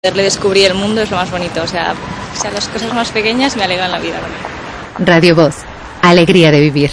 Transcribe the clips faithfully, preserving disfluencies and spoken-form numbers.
Poderle descubrir el mundo es lo más bonito, o sea, o sea, las cosas más pequeñas me alegran la vida. Radio Voz, alegría de vivir.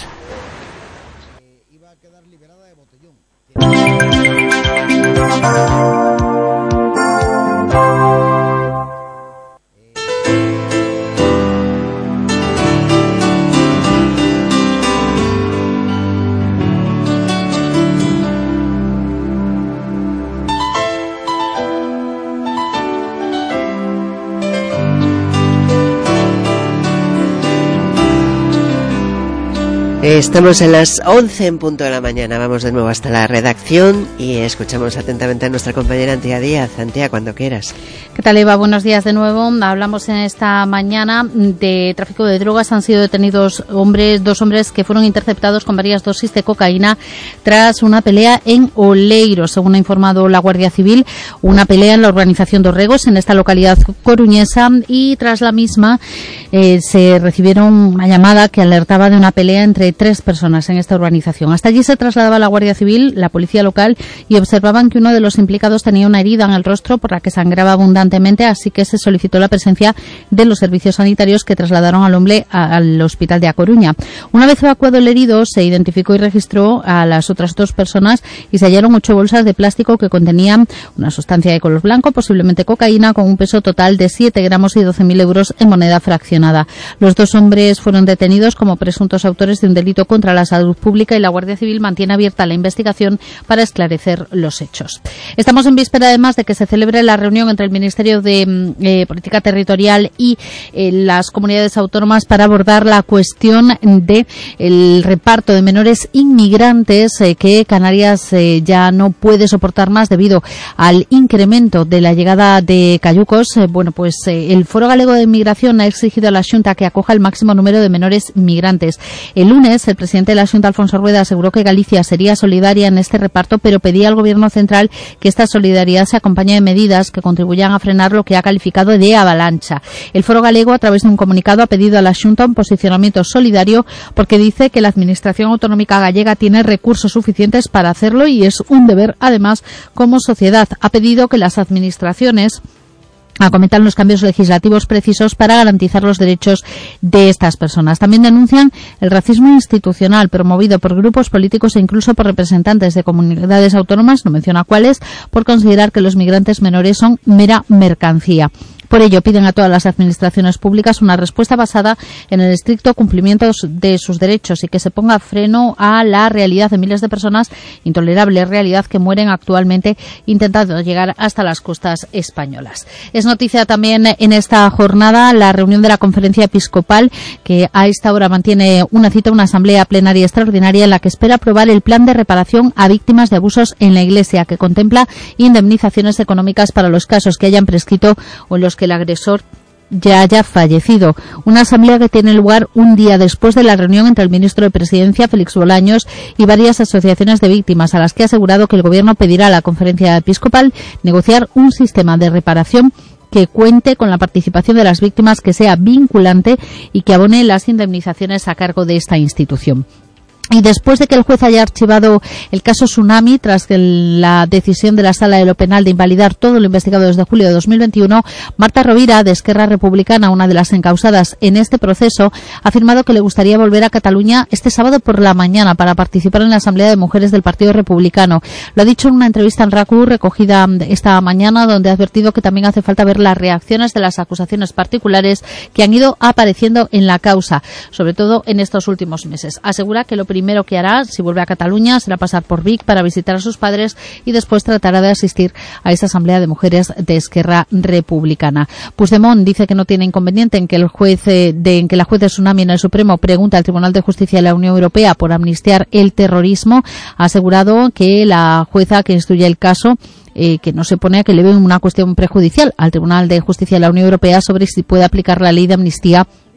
Estamos en las once en punto de la mañana. Vamos de nuevo hasta la redacción y escuchamos atentamente a nuestra compañera Antía Díaz. Antía, cuando quieras. ¿Qué tal, Eva? Buenos días de nuevo. Hablamos en esta mañana de tráfico de drogas. Han sido detenidos hombres, dos hombres que fueron interceptados con varias dosis de cocaína tras una pelea en Oleiro, según ha informado la Guardia Civil. Una pelea en la urbanización de Orregos, en esta localidad coruñesa, y tras la misma eh, se recibieron una llamada que alertaba de una pelea entre tres personas en esta urbanización. Hasta allí se trasladaba la Guardia Civil, la policía local, y observaban que uno de los implicados tenía una herida en el rostro por la que sangraba abundantemente, así que se solicitó la presencia de los servicios sanitarios, que trasladaron al hombre a, al hospital de A Coruña. Una vez evacuado el herido, se identificó y registró a las otras dos personas y se hallaron ocho bolsas de plástico que contenían una sustancia de color blanco, posiblemente cocaína, con un peso total de siete gramos y doce mil euros en moneda fraccionada. Los dos hombres fueron detenidos como presuntos autores de un delito contra la salud pública y la Guardia Civil mantiene abierta la investigación para esclarecer los hechos. Estamos en víspera, además, de que se celebre la reunión entre el Ministerio de eh, Política Territorial y eh, las comunidades autónomas para abordar la cuestión de el reparto de menores inmigrantes eh, que Canarias eh, ya no puede soportar más debido al incremento de la llegada de cayucos. Eh, bueno, pues eh, el Foro Galego de Inmigración ha exigido a la Xunta que acoja el máximo número de menores migrantes. El lunes, el presidente de la Xunta, Alfonso Rueda, aseguró que Galicia sería solidaria en este reparto, pero pedía al Gobierno central que esta solidaridad se acompañe de medidas que contribuyan a frenar lo que ha calificado de avalancha. El Foro Galego, a través de un comunicado, ha pedido a la Xunta un posicionamiento solidario porque dice que la Administración Autonómica gallega tiene recursos suficientes para hacerlo y es un deber, además, como sociedad. Ha pedido que las administraciones acometan los cambios legislativos precisos para garantizar los derechos de estas personas. También denuncian el racismo institucional promovido por grupos políticos e incluso por representantes de comunidades autónomas, no menciona cuáles, por considerar que los migrantes menores son mera mercancía. Por ello, piden a todas las administraciones públicas una respuesta basada en el estricto cumplimiento de sus derechos y que se ponga freno a la realidad de miles de personas, intolerable realidad, que mueren actualmente intentando llegar hasta las costas españolas. Es noticia también en esta jornada la reunión de la Conferencia Episcopal, que a esta hora mantiene una cita, una asamblea plenaria extraordinaria en la que espera aprobar el plan de reparación a víctimas de abusos en la Iglesia, que contempla indemnizaciones económicas para los casos que hayan prescrito o en los que el agresor ya haya fallecido. Una asamblea que tiene lugar un día después de la reunión entre el ministro de Presidencia, Félix Bolaños, y varias asociaciones de víctimas, a las que ha asegurado que el Gobierno pedirá a la Conferencia Episcopal negociar un sistema de reparación que cuente con la participación de las víctimas, que sea vinculante y que abone las indemnizaciones a cargo de esta institución. Y después de que el juez haya archivado el caso Tsunami, tras la decisión de la Sala de lo Penal de invalidar todo lo investigado desde julio de dos mil veintiuno, Marta Rovira, de Esquerra Republicana, una de las encausadas en este proceso, ha afirmado que le gustaría volver a Cataluña este sábado por la mañana para participar en la Asamblea de Mujeres del Partido Republicano. Lo ha dicho en una entrevista en RACU recogida esta mañana, donde ha advertido que también hace falta ver las reacciones de las acusaciones particulares que han ido apareciendo en la causa, sobre todo en estos últimos meses. Asegura que lo primero primero que hará, si vuelve a Cataluña, será pasar por Vic para visitar a sus padres y después tratará de asistir a esta asamblea de mujeres de Esquerra Republicana. Puigdemont dice que no tiene inconveniente en que el juez eh, de en que la juez de Tsunami en el Supremo pregunte al Tribunal de Justicia de la Unión Europea por amnistiar el terrorismo. Ha asegurado que la jueza que instruye el caso Eh, que no se pone a que le ve una cuestión prejudicial al Tribunal de Justicia de la Unión Europea sobre si puede aplicar la ley de amnistía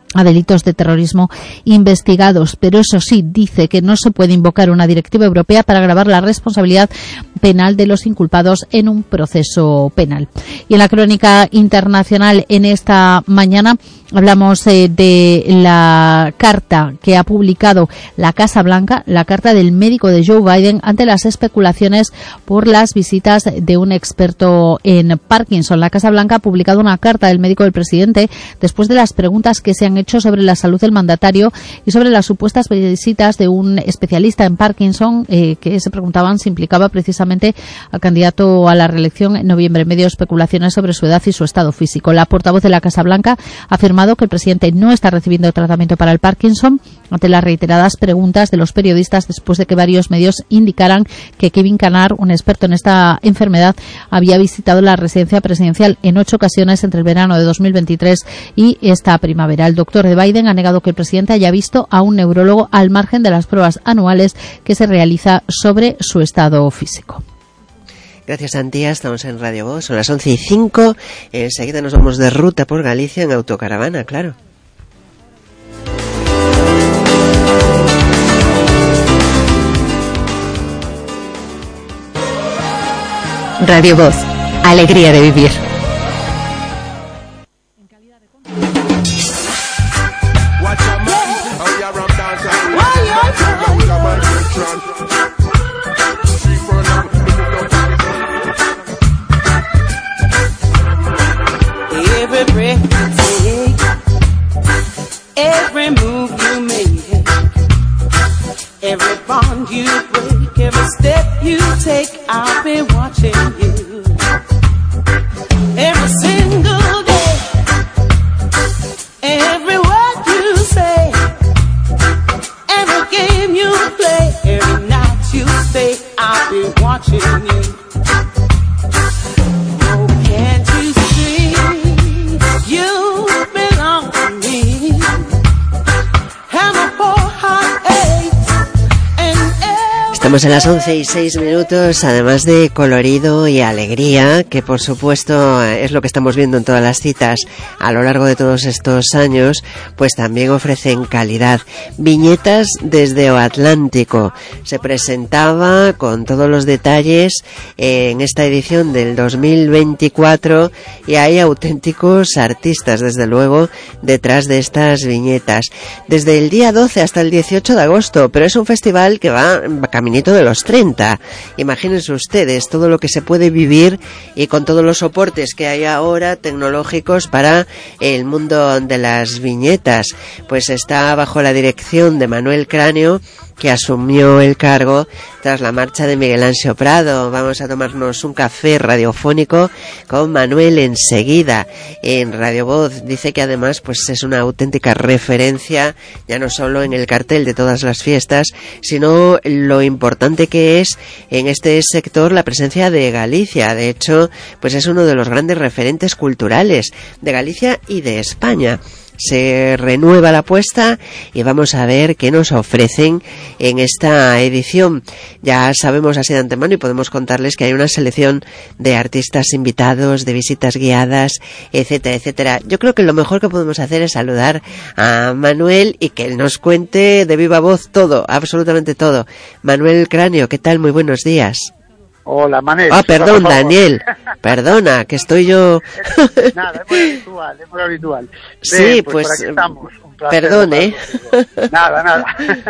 a delitos de terrorismo investigados, pero eso sí, dice que no se puede invocar una directiva europea para agravar la responsabilidad penal de los inculpados en un proceso penal. Y en la crónica internacional en esta mañana hablamos eh, de la carta que ha publicado la Casa Blanca, la carta del médico de Joe Biden ante las especulaciones por las visitas de un experto en Parkinson. La Casa Blanca ha publicado una carta del médico del presidente después de las preguntas que se han hecho sobre la salud del mandatario y sobre las supuestas visitas de un especialista en Parkinson eh, que se preguntaban si implicaba precisamente al candidato a la reelección en noviembre, en medio de especulaciones sobre su edad y su estado físico. La portavoz de la Casa Blanca ha afirmado que el presidente no está recibiendo tratamiento para el Parkinson ante las reiteradas preguntas de los periodistas después de que varios medios indicaran que Kevin Canard, un experto en esta enfermedad, había visitado la residencia presidencial en ocho ocasiones entre el verano de dos mil veintitrés y esta primavera. El doctor de Biden ha negado que el presidente haya visto a un neurólogo al margen de las pruebas anuales que se realiza sobre su estado físico. Gracias, Antía. Estamos en Radio Voz. Son las once y cinco. Enseguida nos vamos de ruta por Galicia en autocaravana, claro. Radio Voz. Alegría de vivir. Every move you make, every bond you break, every step you take, I'll be watching you. Every single day, every word you say, every game you play, every night you stay, I'll be watching you. Oh, can't you see you belong to me? Estamos en las once y seis minutos, además de colorido y alegría, que por supuesto es lo que estamos viendo en todas las citas a lo largo de todos estos años, pues también ofrecen calidad. Viñetas desde O Atlántico. Se presentaba con todos los detalles en esta edición del dos mil veinticuatro y hay auténticos artistas, desde luego, detrás de estas viñetas. Desde el día doce hasta el dieciocho de agosto, pero es un festival que va caminito de los treinta. Imagínense ustedes todo lo que se puede vivir y con todos los soportes que hay ahora tecnológicos para el mundo de las viñetas. Pues está bajo la dirección de Manuel Cráneo, que asumió el cargo tras la marcha de Miguel Ansio Prado. Vamos a tomarnos un café radiofónico con Manuel enseguida en Radio Voz. Dice que además pues es una auténtica referencia, ya no solo en el cartel de todas las fiestas, sino lo importante que es en este sector la presencia de Galicia. De hecho, pues es uno de los grandes referentes culturales de Galicia y de España. Se renueva la apuesta y vamos a ver qué nos ofrecen en esta edición. Ya sabemos así de antemano y podemos contarles que hay una selección de artistas invitados, de visitas guiadas, etcétera, etcétera. Yo creo que lo mejor que podemos hacer es saludar a Manuel y que él nos cuente de viva voz todo, absolutamente todo. Manuel Cráneo, ¿qué tal? Muy buenos días. Hola, Manel. Ah, perdón, Daniel. Perdona, que estoy yo... Nada, es muy habitual, es muy habitual. Sí, Bien, pues, pues estamos. Un placer, perdón, ¿eh? Nada, nada.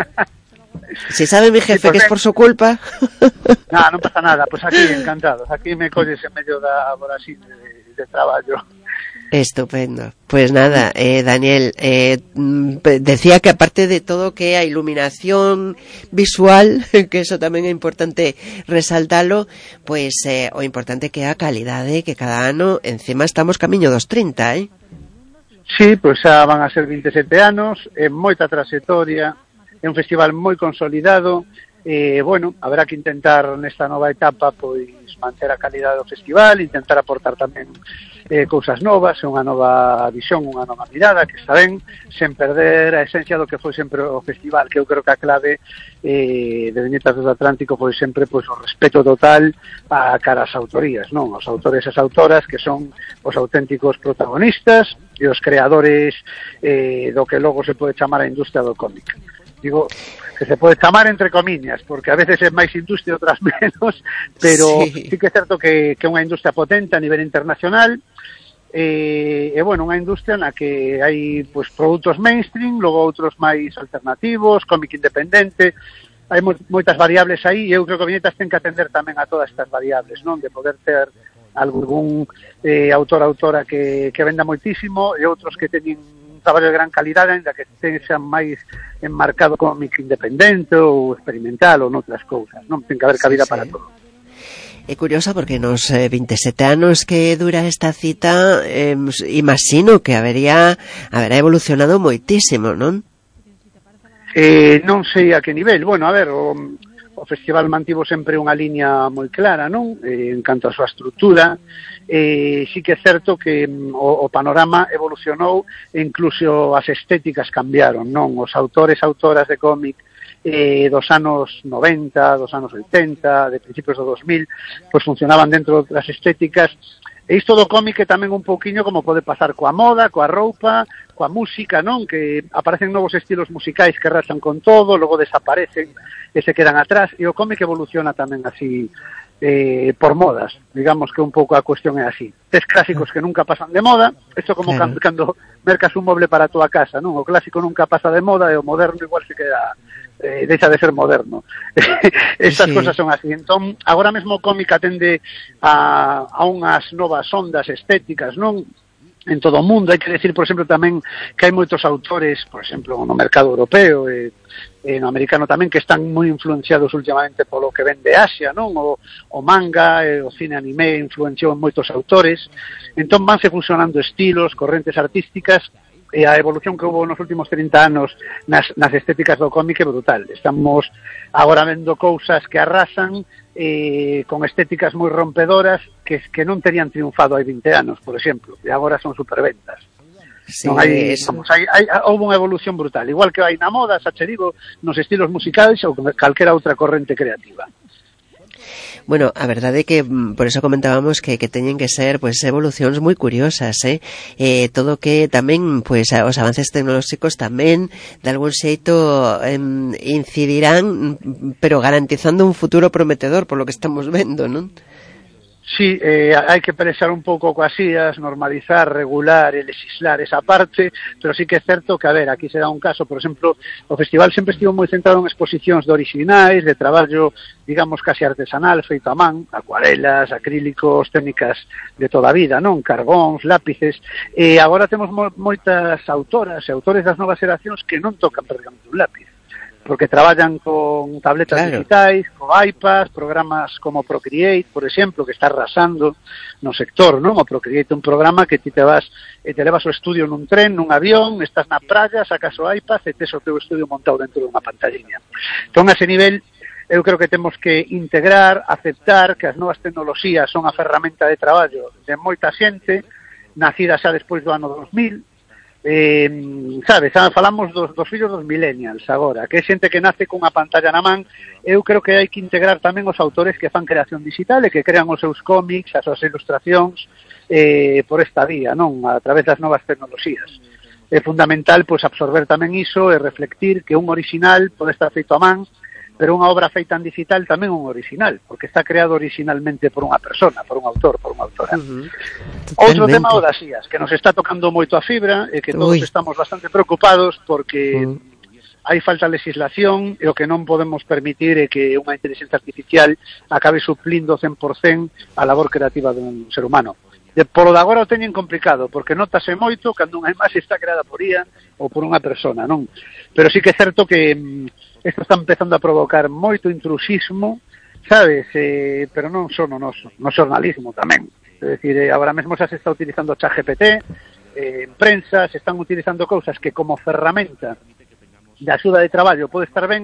Si sabe mi jefe sí, pues que es por su culpa... Nada, no pasa nada, pues aquí encantados. Aquí me colles en medio da hora así de, de trabajo. Estupendo. Pues nada, eh, Daniel, eh, decía que aparte de todo que hay iluminación visual, que eso también es importante resaltarlo, pues eh, o importante que haya calidad, eh, que cada año encima estamos camino dos treinta, eh. Sí, pues xa van a ser veintisiete anos, é moita trayectoria, é un festival moi consolidado, eh, bueno, haberá que intentar nesta nova etapa pois manter a calidade do festival, intentar aportar tamén eh, cousas novas, unha nova visión, unha nova mirada, que está ben, sen perder a esencia do que foi sempre o festival, que eu creo que a clave eh, de Viñetas do Atlántico foi sempre pois, o respeto total a cara as autorías, non? Os autores e as autoras que son os auténticos protagonistas e os creadores eh, do que logo se pode chamar a industria do cómic. Digo, que se pode chamar entre comiñas, porque a veces é máis industria, outras menos, pero sí, sí que é certo que, que é unha industria potente a nivel internacional, e, e bueno, unha industria na que hai pues, produtos mainstream, logo outros máis alternativos, cómic independente, hai mo, moitas variables aí, e eu creo que Viñetas ten que atender tamén a todas estas variables, non? De poder ter algún eh, autor, autora que, que venda moitísimo, e outros que teñen un traballo de gran calidade, ainda que sean máis enmarcado cómic independente ou experimental ou noutras cousas, non? Ten que haber cabida sí, sí. para todo. É curioso porque nos eh, veintisiete anos que dura esta cita, eh, imagino que habería haberá evolucionado moitísimo, non? Eh, non sei a que nivel. Bueno, a ver, o, o festival mantivo sempre unha liña moi clara, non? Eh, en canto a súa estrutura, eh, sí que é certo que o, o panorama evolucionou e incluso as estéticas cambiaron, non? Os autores, autoras de cómic eh, dos anos noventa, dos anos oitenta, de principios do dos mil, pois funcionaban dentro das estéticas. E isto do cómic é tamén un pouquiño como pode pasar coa moda, coa roupa, coa música, non? Que aparecen novos estilos musicais que rasan con todo, logo desaparecen e se quedan atrás, e o cómic evoluciona tamén así eh, por modas, digamos que un pouco a cuestión é así. Tes clásicos que nunca pasan de moda, isto como claro. cando mercas un moble para a túa casa, non? O clásico nunca pasa de moda e o moderno igual se queda eh, deixa de ser moderno. Estas sí. cosas son así. Entón, agora mesmo o cómic atende a, a unhas novas ondas estéticas, non? En todo o mundo. Hai que decir, por exemplo, tamén que hai moitos autores, por exemplo, no mercado europeo e, e no americano tamén, que están moi influenciados últimamente polo que ven de Asia, non? O, o manga, e o cine anime influenciou en moitos autores. Entón, vanse fusionando estilos, correntes artísticas, e a evolución que houve nos últimos trinta anos nas, nas estéticas do cómic é brutal. Estamos agora vendo cousas que arrasan eh, con estéticas moi rompedoras que, que non terían triunfado hai vinte anos, por exemplo, e agora son superventas. Sí, non hai, vamos, hai, hai, houve unha evolución brutal, igual que hai na moda, xa che digo, nos estilos musicais ou calquera outra corrente creativa. Bueno, a verdade é que por eso comentábamos que, que teñen que ser pues evolucións moi curiosas, eh? eh todo que tamén pues os avances tecnolóxicos tamén de algún xeito eh, incidirán, pero garantizando un futuro prometedor por lo que estamos vendo, non? Sí, eh, hai que pensar un pouco coas ías, normalizar, regular e legislar esa parte, pero sí que é certo que, a ver, aquí se dá un caso, por exemplo, o festival sempre estivo moi centrado en exposicións de originais, de traballo, digamos, casi artesanal, feito a man, acuarelas, acrílicos, técnicas de toda a vida, non? Carbóns, lápices, e agora temos mo moitas autoras e autores das novas xeracións que non tocan prácticamente un lápiz, porque traballan con tabletas claro. digitais, con iPads, programas como Procreate, por exemplo, que está arrasando no sector, non? O Procreate é un programa que ti te vas e te levas o estudio nun tren, nun avión, estás na praia, sacas o iPad e tes o teu estudio montado dentro dunha pantalliña. Entón, a ese nivel, eu creo que temos que integrar, aceptar que as novas tecnoloxías son a ferramenta de traballo de moita xente, nacida xa despois do ano dos mil, Eh, sabes, falamos dos, dos fillos dos millennials agora, que é xente que nace cunha pantalla na man. Eu creo que hai que integrar tamén os autores que fan creación digital e que crean os seus cómics, as súas ilustracións eh, por esta vía, non? A través das novas tecnoloxías. É fundamental pois absorber tamén iso e reflectir que un original pode estar feito a man, pero unha obra feita en digital tamén un original, porque está creado originalmente por unha persona, por un autor, por unha autora. Uh-huh. Outro tema o das I As, que nos está tocando moito a fibra e que todos Uy. estamos bastante preocupados porque uh-huh. hai falta de legislación e o que non podemos permitir é que unha inteligencia artificial acabe suplindo cen por cento a labor creativa dun ser humano. De, por o de agora o teñen complicado, porque notase moito cando unha imaxe está creada por I A ou por unha persona, non? Pero sí que é certo que isto está empezando a provocar moito intrusismo, sabes? Eh, pero non só no noso, no xornalismo tamén. É dicir, eh, agora mesmo xa se está utilizando ChatGPT, eh, en prensa se están utilizando cousas que como ferramenta de axuda de traballo pode estar ben,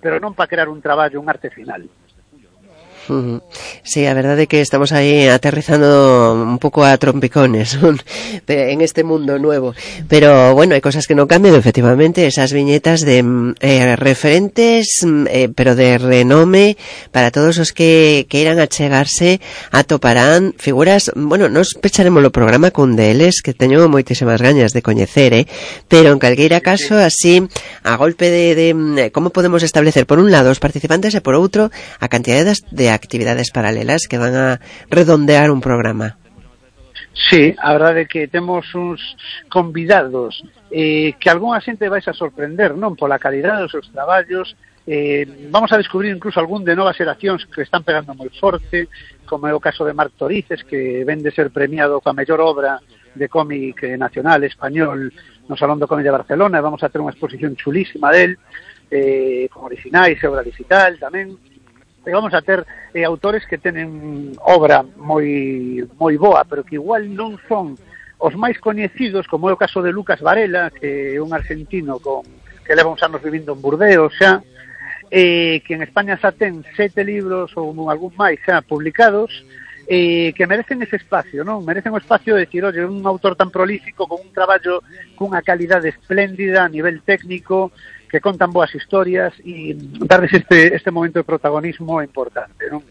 pero non para crear un traballo, un arte final. Uh-huh. Sí, a verdade é que estamos aí aterrizando un pouco a trompicones en este mundo nuevo, pero bueno, hai cosas que non cambian, efectivamente, esas viñetas de eh, referentes, eh, pero de renome para todos os que queiran achegarse, atoparán figuras. Bueno, nos pecharemos o programa cun deles que teño moitísimas gañas de coñecer, eh? Pero en calqueira caso, así a golpe de, de como podemos establecer por un lado os participantes e por outro a cantidade de actividades paralelas que van a redondear un programa. Sí, a verdade é que temos uns convidados eh, que algunha xente vais a sorprender, non? Pola calidade dos seus traballos. Eh, vamos a descubrir incluso algún de novas xeracións que están pegando moi forte, como é o caso de Marc Torices, que ven de ser premiado coa mellor obra de cómic nacional español no Salón do Cómic de Barcelona. Vamos a ter unha exposición chulísima del, eh, con originais e obra digital tamén. E vamos a ter eh, autores que tenen obra moi moi boa, pero que igual non son os máis coñecidos, como é o caso de Lucas Varela, que é un argentino con, que leva uns anos vivindo en Burdeos xa, eh, que en España xa ten sete libros ou algún máis xa publicados, eh, que merecen ese espacio, non? Merecen o espacio de decir, oye, un autor tan prolífico, con un traballo cunha calidade espléndida a nivel técnico, que contan boas historias e darles este, este momento de protagonismo importante, non?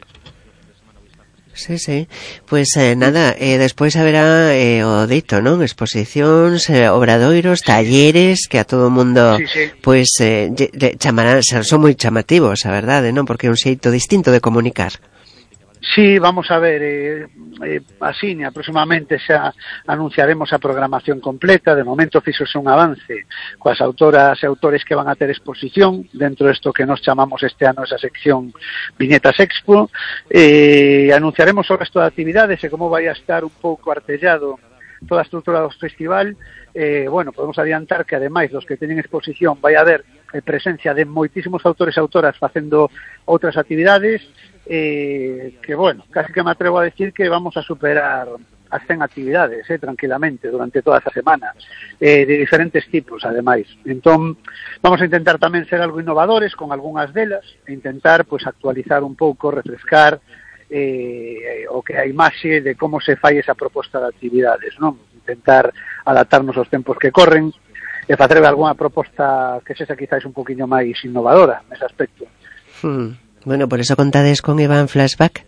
Sí, sí. Pois pues, eh, nada, eh, despois haberá eh, o dito, non? Exposicións, eh, obradoiros, talleres que a todo o mundo sí, sí. pois pues, eh, chamarán, son moi chamativos, a verdade, non? Porque é un xeito distinto de comunicar. Sí, vamos a ver, eh, eh, así, aproximadamente xa anunciaremos a programación completa. De momento fixose un avance coas autoras e autores que van a ter exposición dentro desto que nos chamamos este ano esa sección Viñetas Expo. Eh, anunciaremos o resto de actividades e como vai a estar un pouco artellado toda a estrutura do festival. Eh, bueno, podemos adiantar que ademais dos que teñen exposición vai haber eh, presencia de moitísimos autores e autoras facendo outras actividades, eh, que bueno, casi que me atrevo a decir que vamos a superar as cen actividades, eh, tranquilamente, durante toda esa semana, eh, de diferentes tipos, ademais. Entón, vamos a intentar tamén ser algo innovadores con algunhas delas, e intentar, pues, actualizar un pouco, refrescar eh, o que a imaxe de como se fai esa proposta de actividades, non? Intentar adaptarnos aos tempos que corren, e facer algunha proposta que sexa quizáis un poquinho máis innovadora nese aspecto. Hmm. Bueno, por eso contades con Iván Flashback.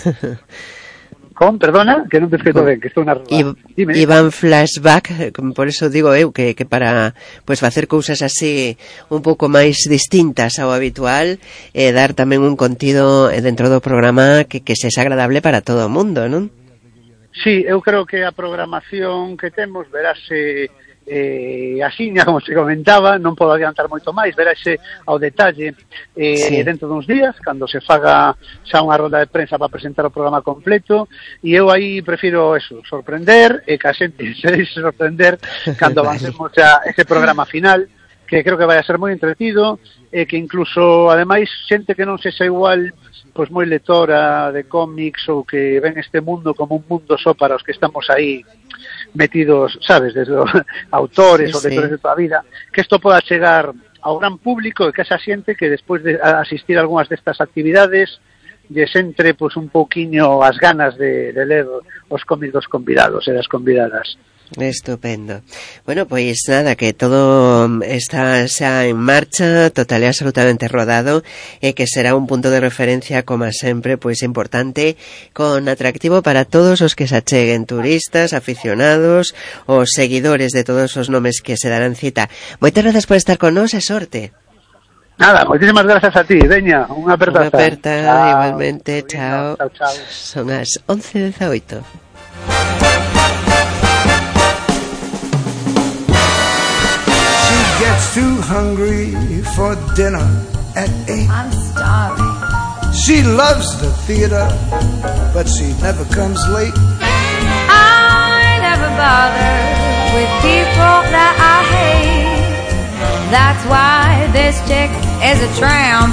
Con, perdona, que non te escrito ben, que estou na rúa. I, Iván Flashback, por eso digo eu que, que para pues facer cousas así un pouco máis distintas ao habitual, e eh, dar tamén un contido dentro do programa que, que sexa agradable para todo o mundo, non? Sí, eu creo que a programación que temos verase eh, así, como se comentaba, non podo adiantar moito máis, verase ao detalle eh, sí. dentro duns días, cando se faga xa unha ronda de prensa para presentar o programa completo, e eu aí prefiro eso, sorprender, e que a xente se deixe sorprender cando avancemos xa ese programa final, que creo que vai a ser moi entretido, e que incluso, ademais, xente que non sexa igual pois moi lectora de cómics ou que ven este mundo como un mundo só para os que estamos aí metidos, sabes, desde autores sí, ou lectores sí. de toda a vida, que isto poda chegar ao gran público e que esa xente que despois de asistir a algunhas destas actividades lles entre pois, un pouquiño as ganas de, de ler os cómics dos convidados e das convidadas. Estupendo. Bueno, pois nada, que todo está xa en marcha, total e absolutamente rodado, e que será un punto de referencia, como sempre, pois importante, con atractivo para todos os que se acheguen, turistas, aficionados, os seguidores de todos os nomes que se darán cita. Moitas grazas por estar con nós e sorte. Nada, moitísimas grazas a ti, veña, unha aperta. Unha aperta, chao. Igualmente, chao. Chao, chao. Son as once e dezaoito. Gets too hungry for dinner at eight. I'm starving. She loves the theater, but she never comes late. I never bother with people that I hate. That's why this chick is a tramp.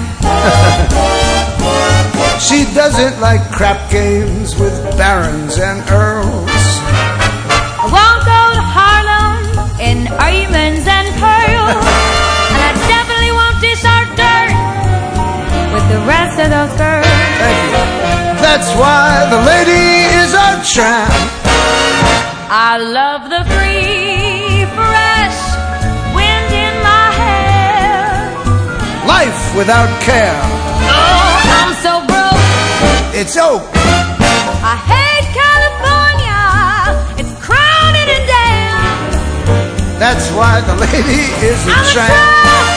She doesn't like crap games with barons and earls. I won't go to Harlem in diamonds and pearls, and I definitely won't diss our dirt tramp. I love the free, fresh wind in my hair. Life without care. Oh, I'm so broke. It's oak. I hate California. It's crowded and damn. That's why the lady is a I'm tramp. a tramp.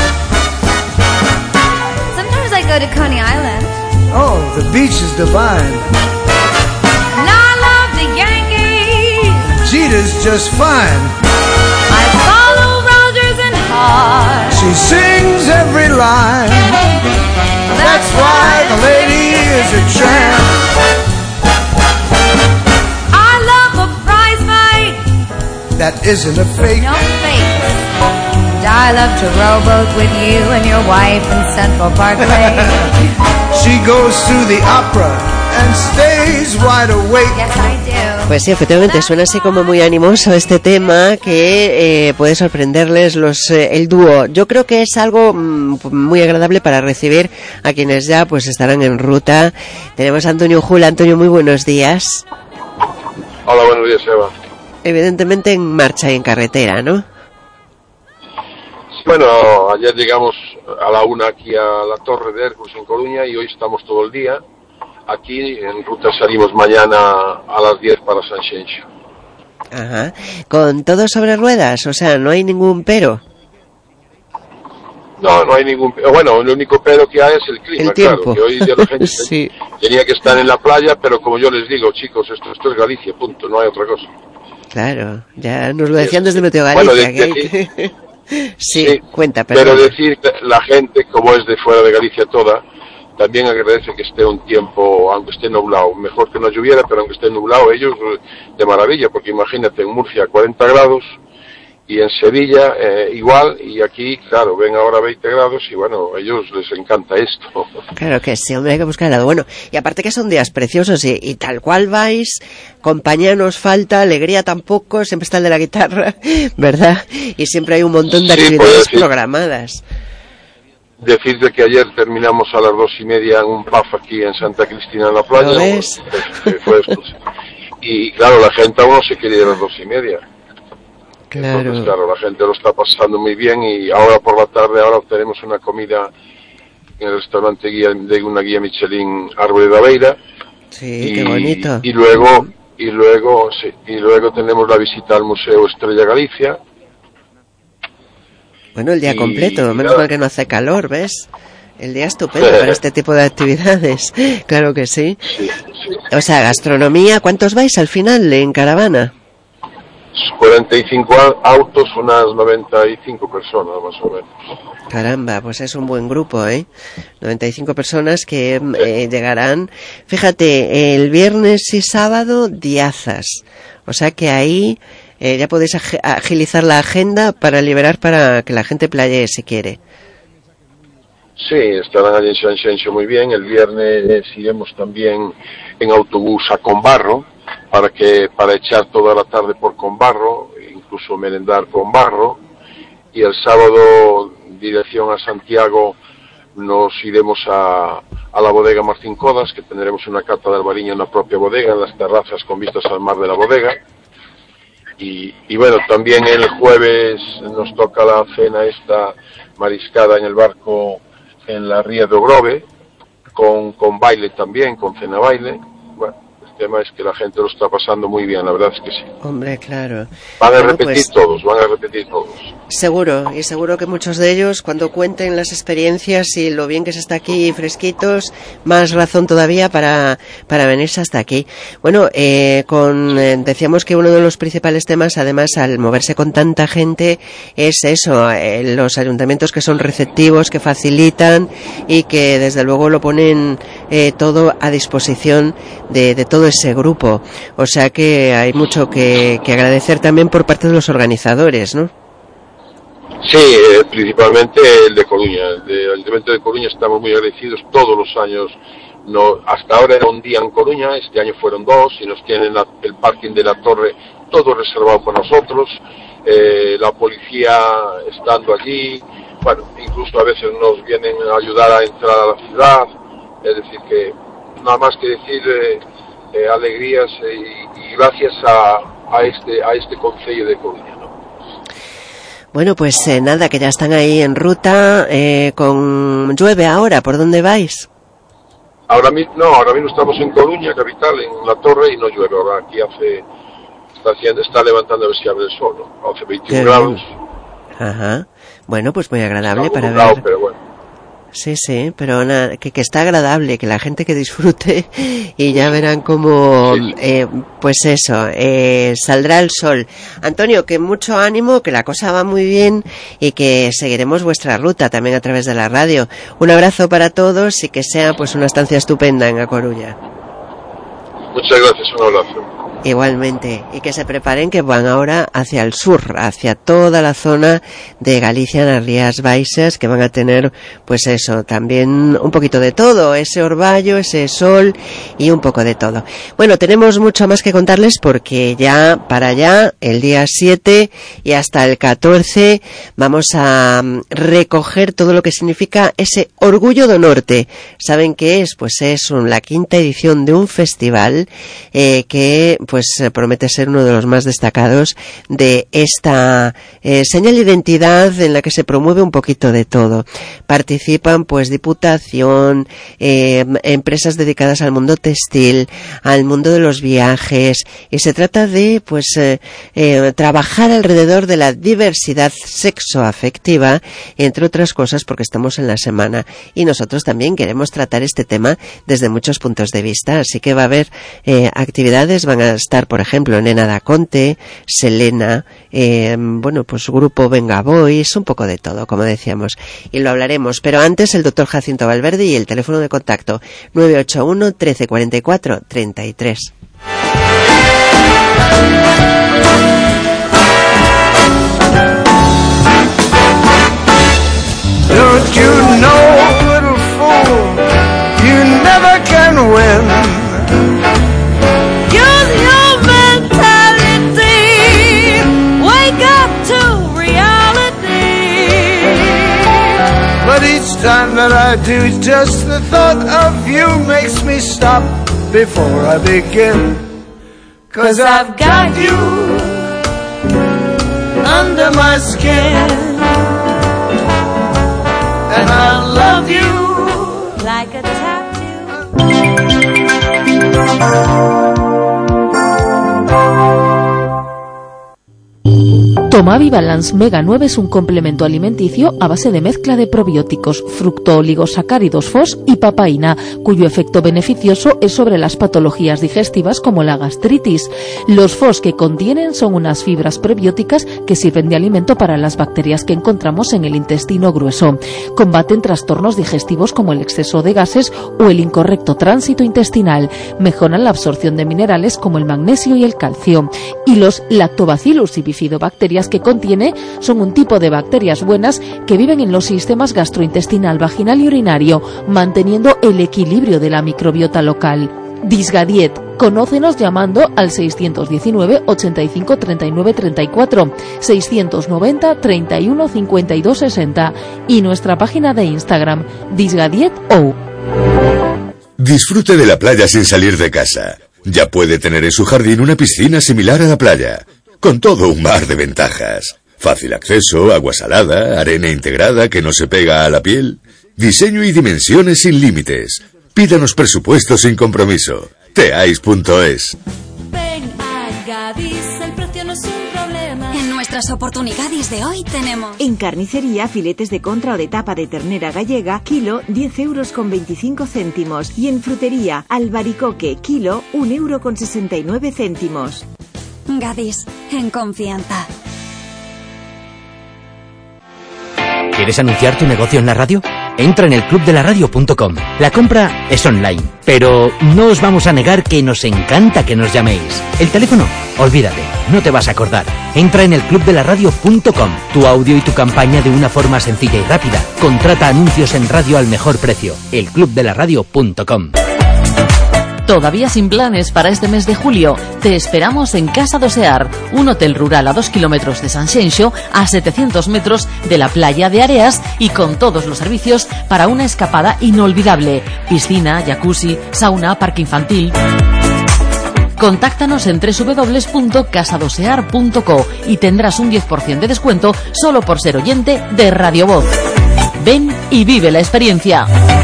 Sometimes I go to Coney Island. Oh, the beach is divine. And I love the Yankees. Jeter's just fine. I follow Rogers and Hart. She sings every line. That's why the lady is a tramp. I love a prize fight. That isn't a fake. No fakes. And I love to rowboat with you and your wife in Central Parkway. She goes to the opera and stays wide awake. Yes, I do. Pues sí, efectivamente suena así como muy animoso este tema que eh, puede sorprenderles los eh, el dúo. Yo creo que es algo mm, muy agradable para recibir a quienes ya pues estarán en ruta. Tenemos a Antonio Jula. Antonio, muy buenos días. Hola, buenos días, Eva. Evidentemente en marcha y en carretera, ¿no? Bueno, ayer llegamos a la una aquí a la Torre de Hércules en Coruña y hoy estamos todo el día. Aquí en ruta salimos mañana a las diez para Sanxenxo. Ajá. ¿Con todo sobre ruedas? O sea, no hay ningún pero. No, no hay ningún... Bueno, el único pero que hay es el clima, El tiempo. claro. Que hoy día la gente Sí. tenía que estar en la playa, pero como yo les digo, chicos, esto, esto es Galicia, punto, no hay otra cosa. Claro, ya nos lo decían desde Meteo Bueno, Galicia. de- que- sí, Sí, cuenta, pero perdón. decir que la gente, como es de fuera de Galicia toda, también agradece que esté un tiempo, aunque esté nublado, mejor que no lloviera, pero aunque esté nublado, ellos de maravilla, porque imagínate en Murcia cuarenta grados y en Sevilla eh, igual, y aquí, claro, ven ahora veinte grados y bueno, a ellos les encanta esto. Claro que sí, hombre, hay que buscar el lado bueno. Y aparte que son días preciosos y, y tal cual vais, compañía nos falta, alegría tampoco, siempre está el de la guitarra, ¿verdad? Y siempre hay un montón de Sí, actividades puedo decir. programadas. Decirte que ayer terminamos a las dos y media en un pub aquí en Santa Cristina en la playa. ¿Lo ves? Pues, fue esto. Y claro, la gente aún no se quiere ir a las dos y media. Claro. Entonces, claro, la gente lo está pasando muy bien y ahora por la tarde ahora tenemos una comida en el restaurante guía, de una guía Michelin Árbol de Aveira. Sí, qué bonito. Y luego, y luego, sí, y luego tenemos la visita al Museo Estrella Galicia. Bueno, el día y- completo, menos nada. mal que no hace calor, ¿ves? El día estupendo para este tipo de actividades. Claro que sí. Sí, sí. O sea, gastronomía, ¿cuántos vais al final en caravana? cuarenta y cinco a- autos, unas noventa y cinco personas más o menos. Caramba, pues es un buen grupo, ¿eh? noventa y cinco personas que eh, llegarán, fíjate, el viernes y sábado, diazas. O sea que ahí eh, ya podéis ag- agilizar la agenda para liberar para que la gente playee si quiere. Sí, estarán allí en Sanxenxo muy bien. El viernes iremos también en autobús a Combarro para que para echar toda la tarde por Combarro, incluso merendar con barro. Y el sábado, dirección a Santiago, nos iremos a, a la bodega Martín Codas, que tendremos una cata de albariño en la propia bodega, en las terrazas con vistas al mar de la bodega. Y, y bueno, también el jueves nos toca la cena esta mariscada en el barco en la Ría de Ogrove, con, con baile también, con cena baile. Bueno, el tema es que la gente lo está pasando muy bien, la verdad es que sí. Hombre, claro. Van a Bueno, repetir pues, todos, van a repetir todos. seguro, y seguro que muchos de ellos, cuando cuenten las experiencias y lo bien que se está aquí fresquitos, más razón todavía para, para venirse hasta aquí. Bueno, eh, con, eh, decíamos que uno de los principales temas, además, al moverse con tanta gente, es eso, eh, los ayuntamientos que son receptivos, que facilitan y que desde luego lo ponen eh, todo a disposición de, de todo ese grupo. O sea que hay mucho que, que agradecer también por parte de los organizadores, ¿no? Sí, eh, principalmente el de Coruña. El de Ayuntamiento de Coruña estamos muy agradecidos todos los años. No, hasta ahora era un día en Coruña, este año fueron dos y nos tienen la, el parking de la torre todo reservado para nosotros. Eh, la policía estando allí, bueno, incluso a veces nos vienen a ayudar a entrar a la ciudad. Es decir que nada más que decir eh, eh, alegrías eh, y, y gracias a, a este a este concello de Coruña, ¿no? Bueno, pues eh, nada, que ya están ahí en ruta, eh, con llueve ahora, ¿por dónde vais? Ahora mismo, no, ahora mismo estamos en Coruña, capital, en la torre, y no llueve. Ahora aquí hace, está haciendo, está levantando a ver si abre el sol, ¿no? Hace veintiún grados. Ajá. Bueno, pues muy agradable está para nublado, ver. Pero bueno. Sí, sí, pero nada, que, que está agradable, que la gente que disfrute y ya verán cómo, sí, sí. Eh, pues eso, eh, saldrá el sol. Antonio, que mucho ánimo, que la cosa va muy bien y que seguiremos vuestra ruta también a través de la radio. Un abrazo para todos y que sea pues una estancia estupenda en A Coruña. Muchas gracias, un abrazo. Igualmente, y que se preparen que van ahora hacia el sur, hacia toda la zona de Galicia, las Rías Baixas, que van a tener, pues eso, también un poquito de todo, ese orvallo, ese sol y un poco de todo. Bueno, tenemos mucho más que contarles porque ya para allá, el día siete y hasta el catorce, vamos a recoger todo lo que significa ese Orgullo do Norte. ¿Saben qué es? Pues es un, la quinta edición de un festival eh, que pues eh, promete ser uno de los más destacados de esta eh, señal de identidad en la que se promueve un poquito de todo. Participan pues Diputación, eh, empresas dedicadas al mundo textil, al mundo de los viajes, y se trata de pues eh, eh, trabajar alrededor de la diversidad sexoafectiva, entre otras cosas porque estamos en la semana y nosotros también queremos tratar este tema desde muchos puntos de vista, así que va a haber eh, actividades, van a estar, por ejemplo, Nena da Conte, Selena, eh, bueno, pues grupo Venga Boys, un poco de todo, como decíamos, y lo hablaremos, pero antes el doctor Jacinto Valverde y el teléfono de contacto nueve ocho uno, trece cuarenta y cuatro, treinta y tres. Don't you know, little fool, you never can win. But each time that I do, just the thought of you makes me stop before I begin. 'Cause I've got you under my skin, and I love you like a tattoo. Tomavi-Balance Mega nueve es un complemento alimenticio a base de mezcla de probióticos, fructooligosacáridos F O S y papaína, cuyo efecto beneficioso es sobre las patologías digestivas como la gastritis. Los F O S que contienen son unas fibras prebióticas que sirven de alimento para las bacterias que encontramos en el intestino grueso. Combaten trastornos digestivos como el exceso de gases o el incorrecto tránsito intestinal. Mejoran la absorción de minerales como el magnesio y el calcio. Y los Lactobacillus y bifidobacterias que contiene son un tipo de bacterias buenas que viven en los sistemas gastrointestinal, vaginal y urinario, manteniendo el equilibrio de la microbiota local. Disgadiet. Conócenos llamando al seiscientos diecinueve, ochenta y cinco, treinta y nueve, treinta y cuatro, seiscientos noventa, treinta y uno, cincuenta y dos, sesenta y nuestra página de Instagram, disgadietou. Disfrute de la playa sin salir de casa. Ya puede tener en su jardín una piscina similar a la playa, con todo un mar de ventajas. Fácil acceso, agua salada, arena integrada que no se pega a la piel. Diseño y dimensiones sin límites. Pídanos presupuesto sin compromiso. teais punto es. Ven a Gadis, el precio no es un problema. En nuestras oportunidades de hoy tenemos... En carnicería, filetes de contra o de tapa de ternera gallega, kilo, diez euros con veinticinco céntimos. Y en frutería, albaricoque, kilo, un euro con sesenta y nueve céntimos. Gadis, en confianza. ¿Quieres anunciar tu negocio en la radio? Entra en el club de la radio punto com. La compra es online, pero no os vamos a negar que nos encanta que nos llaméis. El teléfono, olvídate, no te vas a acordar. Entra en el club de la radio punto com. Tu audio y tu campaña de una forma sencilla y rápida. Contrata anuncios en radio al mejor precio. el club de la radio punto com. Todavía sin planes para este mes de julio, te esperamos en Casa do Sear, un hotel rural a dos kilómetros de Sanxenxo, a setecientos metros de la playa de Areas y con todos los servicios para una escapada inolvidable. Piscina, jacuzzi, sauna, parque infantil. Contáctanos en doble u doble u doble u punto casadosear punto co y tendrás un diez por ciento de descuento solo por ser oyente de Radio Voz. Ven y vive la experiencia.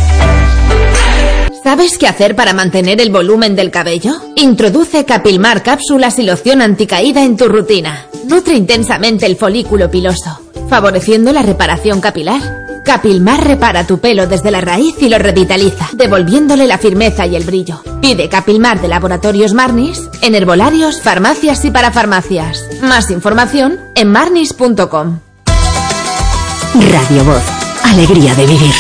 ¿Sabes qué hacer para mantener el volumen del cabello? Introduce Capilmar cápsulas y loción anticaída en tu rutina. Nutre intensamente el folículo piloso, favoreciendo la reparación capilar. Capilmar repara tu pelo desde la raíz y lo revitaliza, devolviéndole la firmeza y el brillo. Pide Capilmar de Laboratorios Marnis en herbolarios, farmacias y parafarmacias. Más información en marnis punto com. Radio Voz. Alegría de vivir.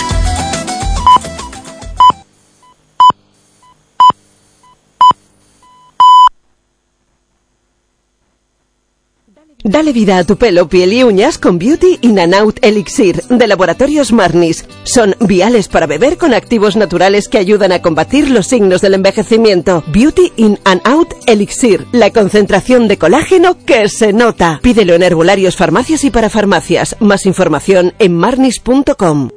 Dale vida a tu pelo, piel y uñas con Beauty in and Out Elixir de Laboratorios Marnis. Son viales para beber con activos naturales que ayudan a combatir los signos del envejecimiento. Beauty in and Out Elixir, la concentración de colágeno que se nota. Pídelo en herbolarios, farmacias y parafarmacias. Más información en marnis punto com.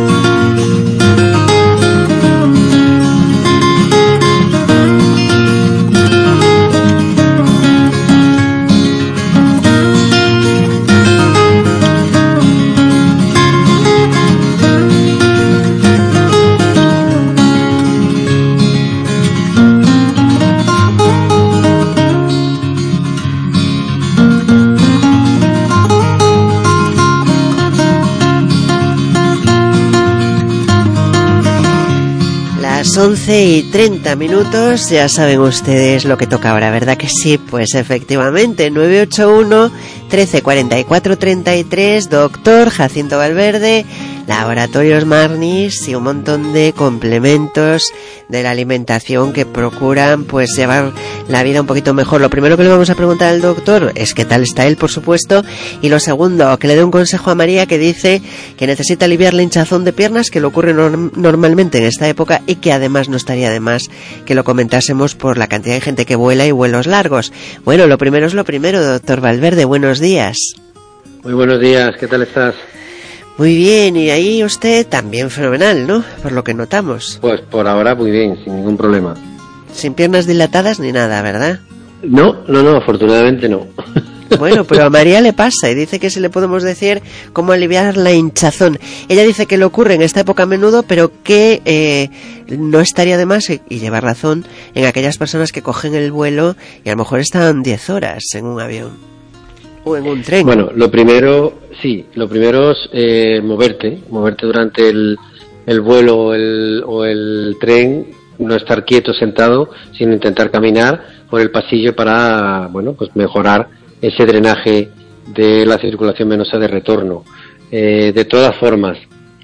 once y treinta minutos, ya saben ustedes lo que toca ahora, ¿verdad que sí? Pues efectivamente, nueve ocho uno, trece cuarenta y cuatro treinta y tres, doctor Jacinto Valverde, Laboratorios Marnis y un montón de complementos de la alimentación que procuran pues llevar la vida un poquito mejor. Lo primero que le vamos a preguntar al doctor es qué tal está él, por supuesto, y lo segundo, que le dé un consejo a María, que dice que necesita aliviar la hinchazón de piernas, que le ocurre norm- normalmente en esta época y que además no estaría de más que lo comentásemos por la cantidad de gente que vuela y vuelos largos. Bueno, lo primero es lo primero, doctor Valverde, buenos días. Muy buenos días, ¿qué tal estás? Muy bien, y ahí usted también fenomenal, ¿no? Por lo que notamos. Pues por ahora muy bien, sin ningún problema. Sin piernas dilatadas ni nada, ¿verdad? No, no, no, afortunadamente no. Bueno, pero a María le pasa y dice que si le podemos decir cómo aliviar la hinchazón. Ella dice que le ocurre en esta época a menudo, pero que eh, no estaría de más, y, y lleva razón, en aquellas personas que cogen el vuelo y a lo mejor están diez horas en un avión o en un tren. Bueno, lo primero, sí, lo primero es eh, moverte, moverte durante el, el vuelo o el, o el tren, no estar quieto, sentado, sino intentar caminar por el pasillo para, bueno, pues mejorar ese drenaje de la circulación venosa de retorno. Eh, de todas formas,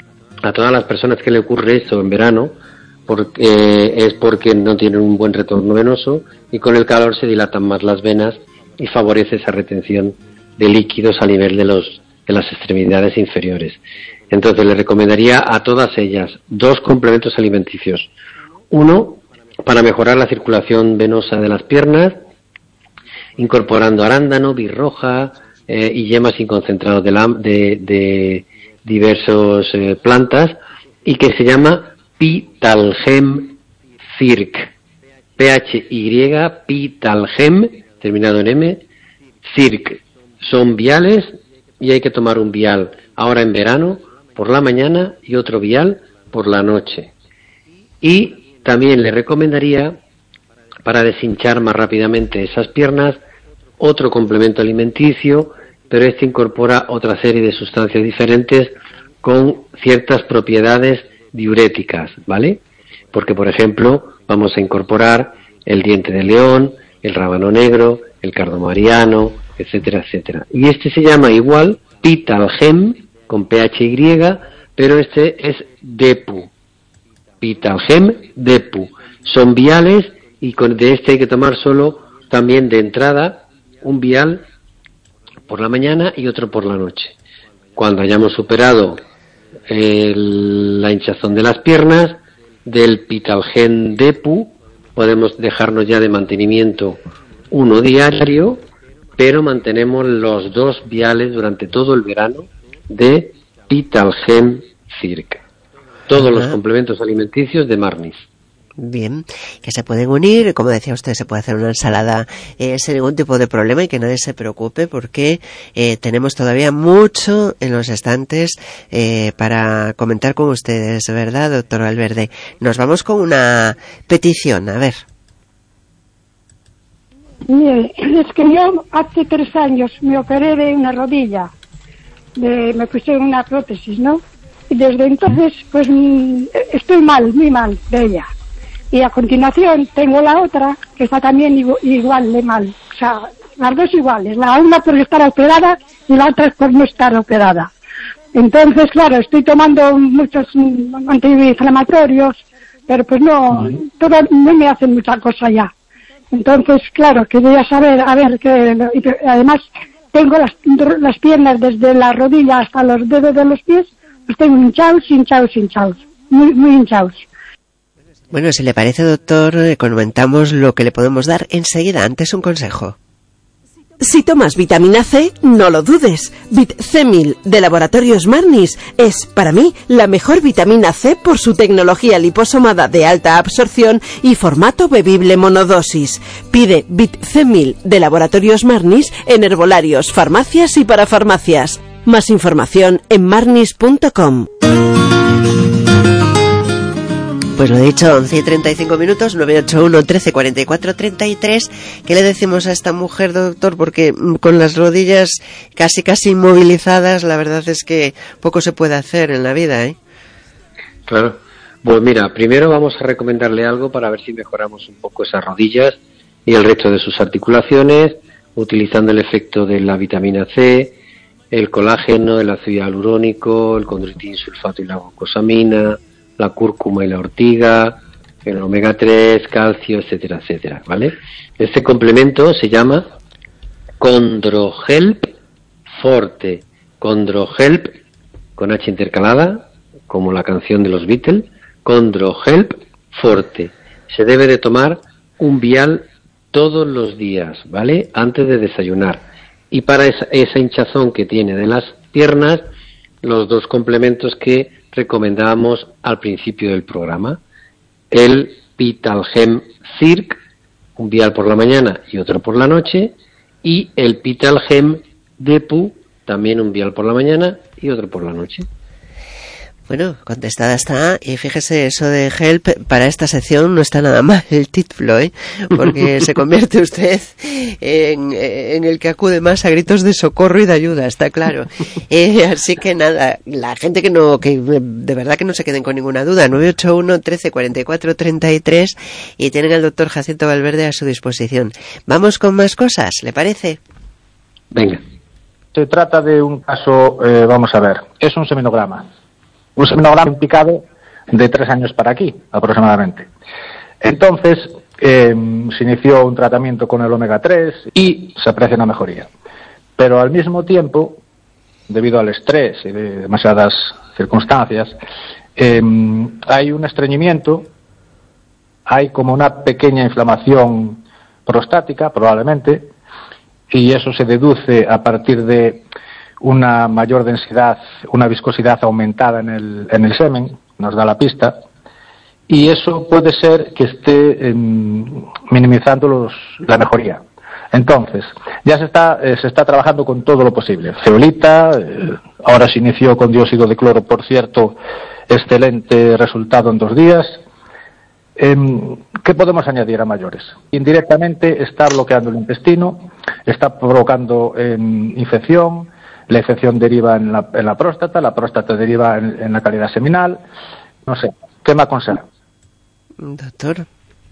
a todas las personas que le ocurre eso en verano, porque, eh, es porque no tienen un buen retorno venoso y con el calor se dilatan más las venas y favorece esa retención de líquidos a nivel de los de las extremidades inferiores. Entonces le recomendaría a todas ellas dos complementos alimenticios. Uno, para mejorar la circulación venosa de las piernas, incorporando arándano, birroja eh, y yemas sin concentrados de, la, de, de diversas eh, plantas, y que se llama Pitalgem Circ. P H Y, Pitalgem, terminado en M, Circ. Son viales y hay que tomar un vial ahora en verano por la mañana y otro vial por la noche. Y también le recomendaría, para deshinchar más rápidamente esas piernas, otro complemento alimenticio, pero este incorpora otra serie de sustancias diferentes con ciertas propiedades diuréticas, ¿vale? Porque, por ejemplo, vamos a incorporar el diente de león, el rábano negro, el cardomariano, etcétera, etcétera. Y este se llama igual Pitalgem, con P H Y, pero este es Depu. Pitalgem Depu. Son viales y con de este hay que tomar solo también de entrada un vial por la mañana y otro por la noche. Cuando hayamos superado el, la hinchazón de las piernas, del Pitalgem Depu podemos dejarnos ya de mantenimiento uno diario, pero mantenemos los dos viales durante todo el verano de Pitalgem Circ. Todos Ajá. los complementos alimenticios de Marnis. Bien, que se pueden unir, como decía usted, se puede hacer una ensalada eh, sin ningún tipo de problema y que nadie se preocupe porque eh, tenemos todavía mucho en los estantes eh, para comentar con ustedes, ¿verdad, doctor Valverde? Nos vamos con una petición, a ver. Mire, es que yo hace tres años me operé de una rodilla, de, me pusieron una prótesis, ¿no? Y desde entonces, pues estoy mal, muy mal de ella. Y a continuación tengo la otra, que está también igual de mal. O sea, las dos iguales. La una por estar operada y la otra por no estar operada. Entonces, claro, estoy tomando muchos antiinflamatorios, pero pues no, todo, no me hacen mucha cosa ya. Entonces, claro, quería saber, a ver, que además tengo las, las piernas desde la rodilla hasta los dedos de los pies, pues tengo hinchados, hinchados, hinchados. Muy, muy hinchados. Bueno, si le parece, doctor, comentamos lo que le podemos dar enseguida. Antes un consejo. Si tomas vitamina C, no lo dudes. Vit C mil de Laboratorios Marnis es, para mí, la mejor vitamina C por su tecnología liposomada de alta absorción y formato bebible monodosis. Pide Vit C mil de Laboratorios Marnis en herbolarios, farmacias y parafarmacias. Más información en marnis punto com. Pues lo he dicho, once y treinta y cinco minutos, nueve ocho uno, trece, cuarenta y cuatro, treinta y tres. ¿Qué le decimos a esta mujer, doctor? Porque con las rodillas casi casi inmovilizadas, la verdad es que poco se puede hacer en la vida, ¿eh? Claro. Pues mira, primero vamos a recomendarle algo para ver si mejoramos un poco esas rodillas y el resto de sus articulaciones, utilizando el efecto de la vitamina C, el colágeno, el ácido hialurónico, el condroitin sulfato y la glucosamina, la cúrcuma y la ortiga, el omega tres, calcio, etcétera, etcétera, ¿vale? Este complemento se llama Chondrohelp Forte. Chondrohelp, con H intercalada, como la canción de los Beatles, Chondrohelp Forte. Se debe de tomar un vial todos los días, ¿vale? Antes de desayunar. Y para esa, esa hinchazón que tiene de las piernas, los dos complementos que recomendábamos al principio del programa, el Vitalgem Circ, un vial por la mañana y otro por la noche, y el Vitalgem Depu, también un vial por la mañana y otro por la noche. Bueno, contestada está, y fíjese, eso de help para esta sección no está nada mal el título, ¿eh? Porque se convierte usted en, en el que acude más a gritos de socorro y de ayuda, está claro. Eh, así que nada, la gente que no, que de verdad que no se queden con ninguna duda, nueve ocho uno, trece, cuarenta y cuatro, treinta y tres, y tienen al doctor Jacinto Valverde a su disposición. Vamos con más cosas, ¿le parece? Venga. Se trata de un caso, eh, vamos a ver, es un seminograma. Un seminograma picado de tres años para aquí, aproximadamente. Entonces, eh, se inició un tratamiento con el omega tres y se aprecia una mejoría. Pero al mismo tiempo, debido al estrés y de demasiadas circunstancias, eh, hay un estreñimiento, hay como una pequeña inflamación prostática, probablemente, y eso se deduce a partir de una mayor densidad, una viscosidad aumentada en el, en el semen, nos da la pista, y eso puede ser que esté eh, minimizando los, la mejoría. Entonces, ya se está, eh, se está trabajando con todo lo posible. Ceolita, eh, ahora se inició con dióxido de cloro, por cierto, excelente resultado en dos días. Eh, ¿Qué podemos añadir a mayores? Indirectamente está bloqueando el intestino, está provocando eh, infección. La infección deriva en la, en la próstata, la próstata deriva en, en la calidad seminal. No sé, ¿qué me aconseja? Doctor.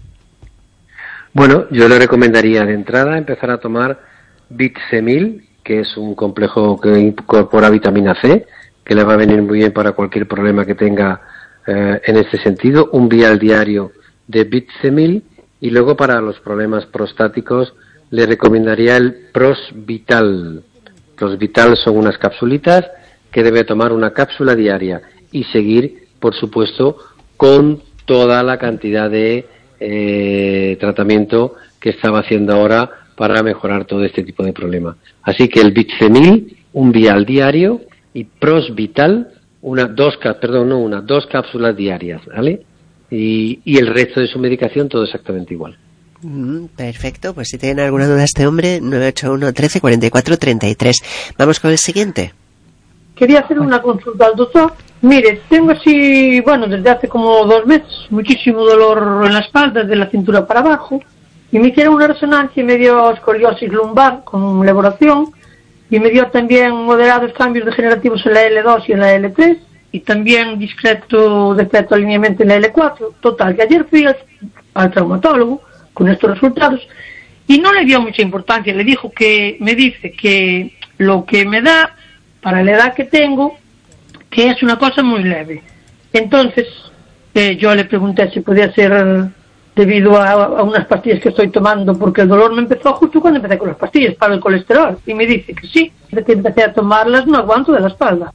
Bueno, yo le recomendaría de entrada empezar a tomar Vit C mil, que es un complejo que incorpora vitamina C, que le va a venir muy bien para cualquier problema que tenga eh, en este sentido. Un vial diario de Vit C mil, y luego para los problemas prostáticos le recomendaría el Pros Vital. Los Vital son unas capsulitas que debe tomar una cápsula diaria y seguir, por supuesto, con toda la cantidad de eh, tratamiento que estaba haciendo ahora para mejorar todo este tipo de problema. Así que el Vit C mil, un vial diario, y Pros Vital, una, dos, perdón, no una, dos cápsulas diarias, ¿vale? y, y el resto de su medicación todo exactamente igual. Mm, perfecto, pues si tienen alguna duda este hombre, nueve ocho uno, trece, cuarenta y cuatro, treinta y tres. Vamos con el siguiente. Quería hacer una consulta al doctor. Mire, tengo así, bueno, desde hace como dos meses, muchísimo dolor en la espalda, de la cintura para abajo, y me hicieron una resonancia y me dio escoliosis lumbar con elaboración, y me dio también moderados cambios degenerativos en la L dos y en la L tres, y también discreto defecto de alineamiento en la L cuatro. Total, que ayer fui al, al traumatólogo con estos resultados, y no le dio mucha importancia, le dijo que, me dice que lo que me da, para la edad que tengo, que es una cosa muy leve. Entonces, eh, yo le pregunté si podía ser debido a, a unas pastillas que estoy tomando, porque el dolor me empezó justo cuando empecé con las pastillas para el colesterol, y me dice que sí, desde que empecé a tomarlas no aguanto de la espalda.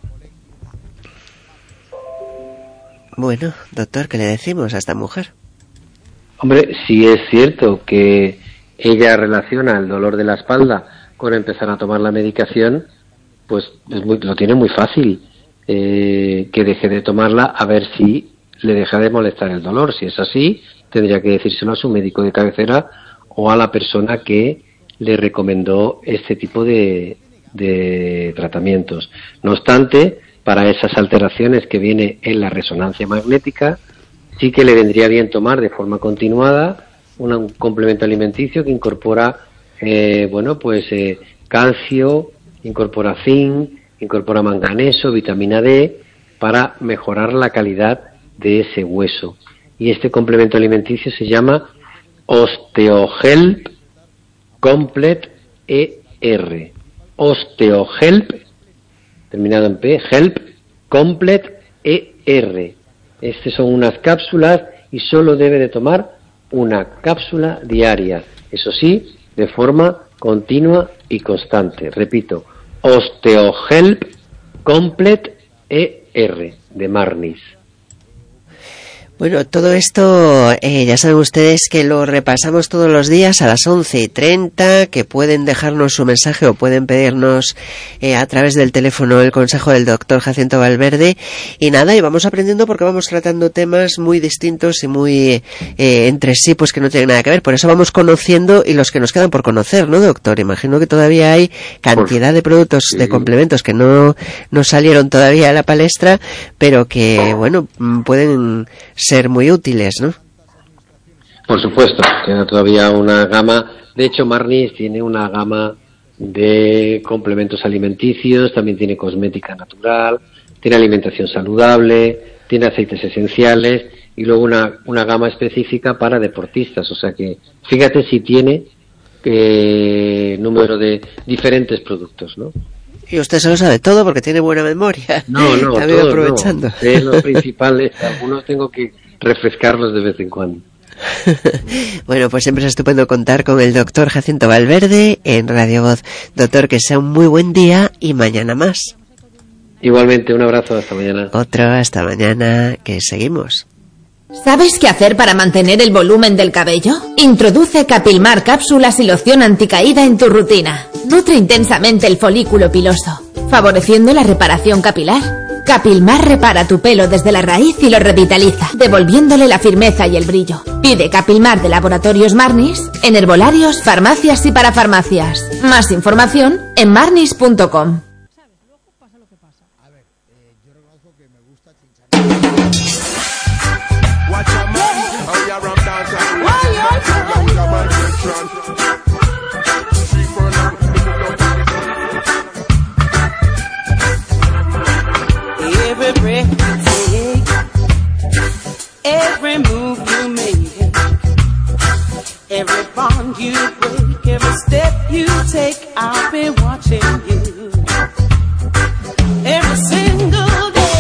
Bueno, doctor, ¿qué le decimos a esta mujer? Hombre, si es cierto que ella relaciona el dolor de la espalda con empezar a tomar la medicación, pues es muy, lo tiene muy fácil, eh, que deje de tomarla a ver si le deja de molestar el dolor. Si es así, tendría que decírselo a su médico de cabecera o a la persona que le recomendó este tipo de, de tratamientos. No obstante, para esas alteraciones que viene en la resonancia magnética, sí que le vendría bien tomar de forma continuada una, un complemento alimenticio que incorpora, eh, bueno, pues eh, calcio, incorpora zinc, incorpora manganeso, vitamina D, para mejorar la calidad de ese hueso. Y este complemento alimenticio se llama OsteoHelp Complete E R. OsteoHelp, terminado en P, Help Complete E R. Estas son unas cápsulas y solo debe de tomar una cápsula diaria. Eso sí, de forma continua y constante. Repito, OsteoHelp Complete E R de Marnis. Bueno, todo esto eh, ya saben ustedes que lo repasamos todos los días a las once y treinta, que pueden dejarnos su mensaje o pueden pedirnos eh, a través del teléfono el consejo del doctor Jacinto Valverde. Y nada, y vamos aprendiendo porque vamos tratando temas muy distintos y muy eh, entre sí, pues que no tienen nada que ver. Por eso vamos conociendo y los que nos quedan por conocer, ¿no, doctor? Imagino que todavía hay cantidad de productos, de complementos que no, no salieron todavía a la palestra, pero que, bueno, pueden ser muy útiles, ¿no? Por supuesto, tiene todavía una gama. De hecho, Marnis tiene una gama de complementos alimenticios, también tiene cosmética natural, tiene alimentación saludable, tiene aceites esenciales y luego una, una gama específica para deportistas. O sea que, fíjate si tiene eh, número de diferentes productos, ¿no? Y usted se lo sabe todo porque tiene buena memoria. No, no, también todos aprovechando. No. Sé los principales, algunos tengo que refrescarlos de vez en cuando. Bueno, pues siempre es estupendo contar con el doctor Jacinto Valverde en Radio Voz. Doctor, que sea un muy buen día y mañana más. Igualmente, un abrazo, hasta mañana. Otro, hasta mañana, que seguimos. ¿Sabes qué hacer para mantener el volumen del cabello? Introduce Capilmar cápsulas y loción anticaída en tu rutina. Nutre intensamente el folículo piloso, favoreciendo la reparación capilar. Capilmar repara tu pelo desde la raíz y lo revitaliza, devolviéndole la firmeza y el brillo. Pide Capilmar de Laboratorios Marnis en herbolarios, farmacias y parafarmacias. Más información en marnis punto com. Every breath you take, every move you make, every bond you break, every step you take, I'll be watching you. Every single day,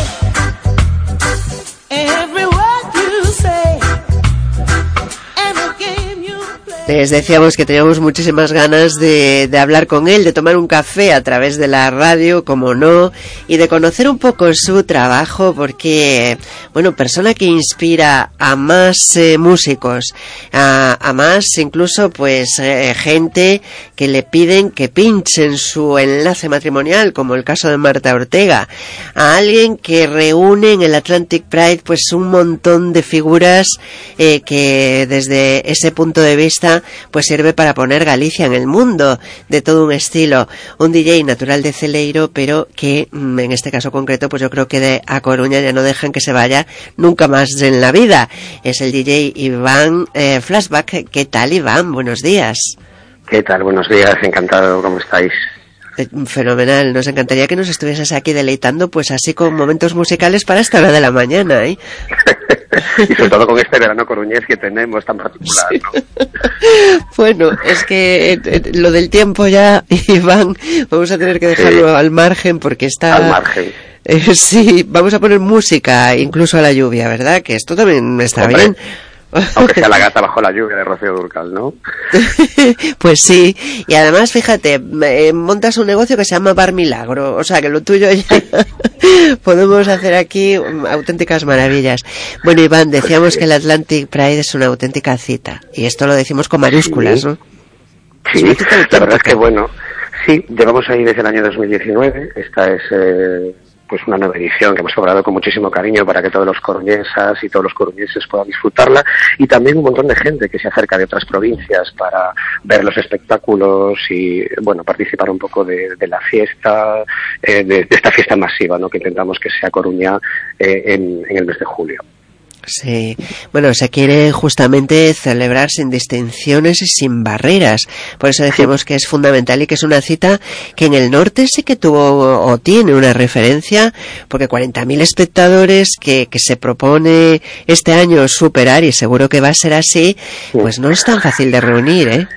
every word you say, every game you play. Les decíamos que teníamos muchísimas ganas de, de hablar con él, de tomar un café a través de la radio, como no, y de conocer un poco su trabajo, porque, bueno, persona que inspira a más eh, músicos, a, a más incluso, pues, eh, gente que le piden que pinchen su enlace matrimonial, como el caso de Marta Ortega, a alguien que reúne en el Atlantic Pride, pues, un montón de figuras eh, que desde ese punto de vista pues sirve para poner Galicia en el mundo de todo un estilo. Un D J natural de Celeiro, pero que en este caso concreto pues yo creo que de A Coruña ya no dejan que se vaya nunca más en la vida. Es el D J Iván eh, Flashback. ¿Qué tal, Iván? Buenos días. ¿Qué tal? Buenos días, encantado, ¿cómo estáis? Fenomenal, nos encantaría que nos estuvieses aquí deleitando pues así con momentos musicales para esta hora de la mañana, ¿eh? Y sobre todo con este verano coruñés que tenemos tan particular, sí. ¿No? Bueno, es que eh, eh, lo del tiempo ya, Iván, vamos a tener que dejarlo sí. al margen porque está... Al margen. Eh, sí, vamos a poner música incluso a la lluvia, ¿verdad? Que esto también está Hombre. bien. Aunque sea la gata bajo la lluvia de Rocío Dúrcal, ¿no? Pues sí, y además, fíjate, eh, montas un negocio que se llama Bar Milagro, o sea que lo tuyo ya podemos hacer aquí auténticas maravillas. Bueno, Iván, decíamos pues sí. que el Atlantic Pride es una auténtica cita, y esto lo decimos con mayúsculas, sí. ¿no? Sí, la verdad es que bueno, sí, llevamos ahí desde el año dos mil diecinueve, esta es... Eh... pues una nueva edición que hemos preparado con muchísimo cariño para que todos los coruñesas y todos los coruñeses puedan disfrutarla, y también un montón de gente que se acerca de otras provincias para ver los espectáculos y, bueno, participar un poco de, de la fiesta, eh, de, de esta fiesta masiva, ¿no?, que intentamos que sea Coruña eh, en, en el mes de julio. Sí, bueno, se quiere justamente celebrar sin distinciones y sin barreras, por eso decimos que es fundamental y que es una cita que en el norte sí que tuvo o tiene una referencia, porque cuarenta mil espectadores que, que se propone este año superar, y seguro que va a ser así, pues no es tan fácil de reunir, ¿eh?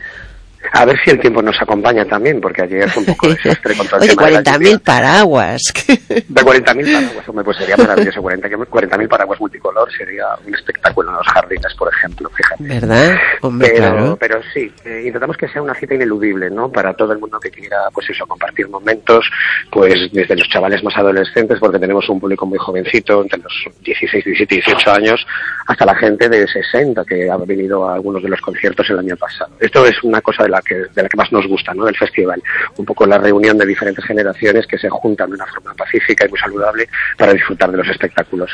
A ver si el tiempo nos acompaña también, porque ayer fue un poco desastre con todo el Oye, tema cuarenta mil paraguas. De cuarenta mil paraguas, hombre, pues sería maravilloso. cuarenta mil paraguas multicolor sería un espectáculo en los jardines, por ejemplo, fíjate. ¿Verdad? Hombre, pero, claro. pero sí, eh, intentamos que sea una cita ineludible, ¿no? Para todo el mundo que quiera, pues eso, compartir momentos, pues desde los chavales más adolescentes, porque tenemos un público muy jovencito, entre los dieciséis, diecisiete, dieciocho años, hasta la gente de sesenta, que ha venido a algunos de los conciertos el año pasado. Esto es una cosa de la que de la que más nos gusta, ¿no?, del festival, un poco la reunión de diferentes generaciones que se juntan de una forma pacífica y muy saludable para disfrutar de los espectáculos.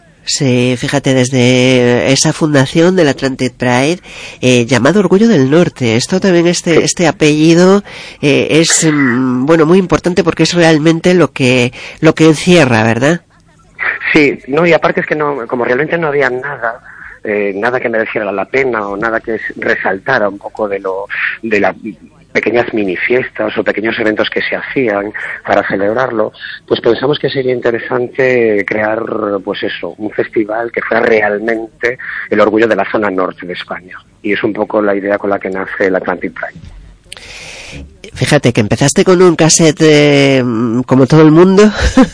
Sí, fíjate, desde esa fundación del Atlantic Pride, eh, llamado Orgullo del Norte, esto también, este, sí. este apellido eh, es, mm, bueno, muy importante porque es realmente lo que, lo que encierra, ¿verdad? Sí, no, y aparte es que no, como realmente no había nada, Eh, nada que mereciera la pena o nada que resaltara un poco de lo de las pequeñas mini fiestas o pequeños eventos que se hacían para celebrarlo, pues pensamos que sería interesante crear, pues eso, un festival que fuera realmente el orgullo de la zona norte de España, y es un poco la idea con la que nace el Atlantic Pride. Fíjate que empezaste con un cassette eh, como todo el mundo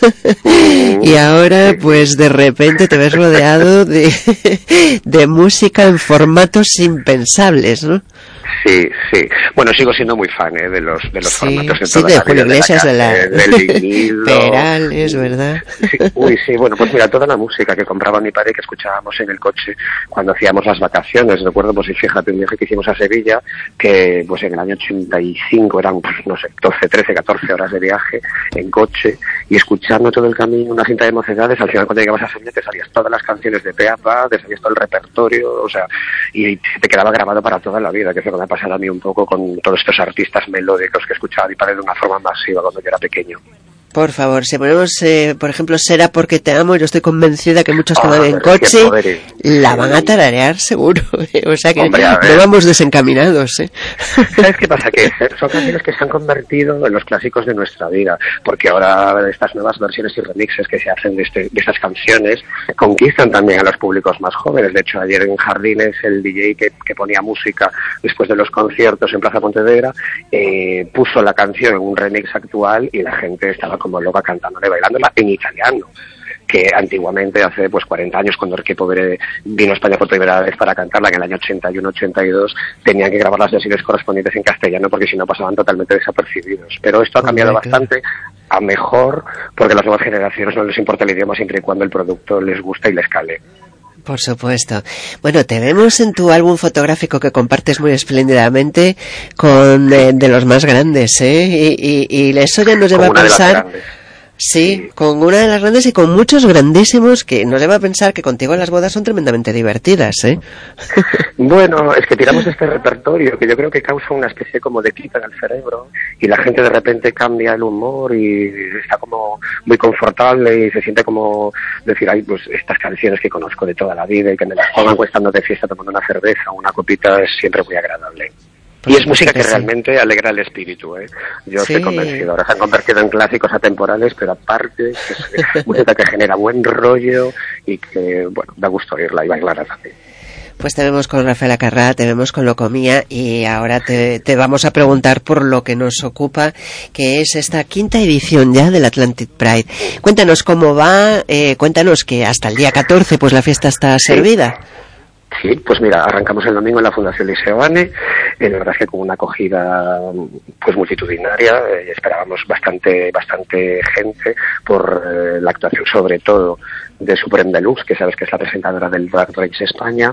y ahora pues de repente te ves rodeado de, de música en formatos impensables, ¿no? Sí, sí. Bueno, sigo siendo muy fan ¿eh? de los de los sí, formatos de sí, toda de la Julio vida, Iglesias, de la, de la... del vinilo. Perales, ¿verdad? Sí, uy, sí, bueno, pues mira, toda la música que compraba mi padre, que escuchábamos en el coche cuando hacíamos las vacaciones, recuerdo, pues y fíjate, un viaje que hicimos a Sevilla, que pues en el año ochenta y cinco eran, pues no sé, doce, trece, catorce horas de viaje en coche, y escuchando todo el camino una cinta de mocedades, al final cuando llegabas a Sevilla te salías todas las canciones de pe a pa, te salías todo el repertorio, o sea, y te quedaba grabado para toda la vida, que es lo que me ha pasado a mí un poco con todos estos artistas melódicos que escuchaba mi padre de una forma masiva cuando yo era pequeño. Por favor, si ponemos, eh, por ejemplo, Será porque te amo, yo estoy convencida que muchos que oh, van en coche la van a tararear seguro. O sea que Hombre, no vamos desencaminados, ¿eh? ¿Sabes qué pasa? Que son canciones que se han convertido en los clásicos de nuestra vida, porque ahora estas nuevas versiones y remixes que se hacen de, este, de estas canciones conquistan también a los públicos más jóvenes. De hecho, ayer en Jardines el D J que, que ponía música después de los conciertos en Plaza Pontevedra eh, puso la canción en un remix actual y la gente estaba como loca cantándole, bailándola en italiano, que antiguamente, hace pues cuarenta años, cuando Enrique Povere vino a España por primera vez para cantarla, en el año ochenta y uno ochenta y dos, tenían que grabar las deciles correspondientes en castellano porque si no pasaban totalmente desapercibidos. Pero esto ha cambiado bastante a mejor, porque a las nuevas generaciones no les importa el idioma siempre y cuando el producto les gusta y les cale. Por supuesto. Bueno, te vemos en tu álbum fotográfico que compartes muy espléndidamente con eh, de los más grandes, ¿eh? Y, y, y eso ya nos lleva a pensar... Sí, con una de las grandes y con muchos grandísimos que nos lleva a pensar que contigo las bodas son tremendamente divertidas, ¿eh? Bueno, es que tiramos de este repertorio que yo creo que causa una especie como de clic en el cerebro y la gente de repente cambia el humor y está como muy confortable y se siente como decir, ay, pues estas canciones que conozco de toda la vida y que me las pongan estando de fiesta tomando una cerveza o una copita es siempre muy agradable. Y es música que realmente alegra el espíritu, ¿eh? Yo Sí. estoy convencido. Ahora se han convertido en clásicos atemporales, pero aparte es música que genera buen rollo y que, bueno, da gusto oírla y bailarla también. Pues te vemos con Rafael Acarrá, te vemos con Locomía y ahora te, te vamos a preguntar por lo que nos ocupa, que es esta quinta edición ya del Atlantic Pride. Cuéntanos cómo va, eh, cuéntanos que hasta el día catorce pues la fiesta está servida. Sí, pues mira, arrancamos el domingo en la Fundación Liceo Ane, eh, la verdad es que con una acogida pues multitudinaria, eh, esperábamos bastante bastante gente por eh, la actuación sobre todo de Supreme Deluxe, que sabes que es la presentadora del Drag Race España,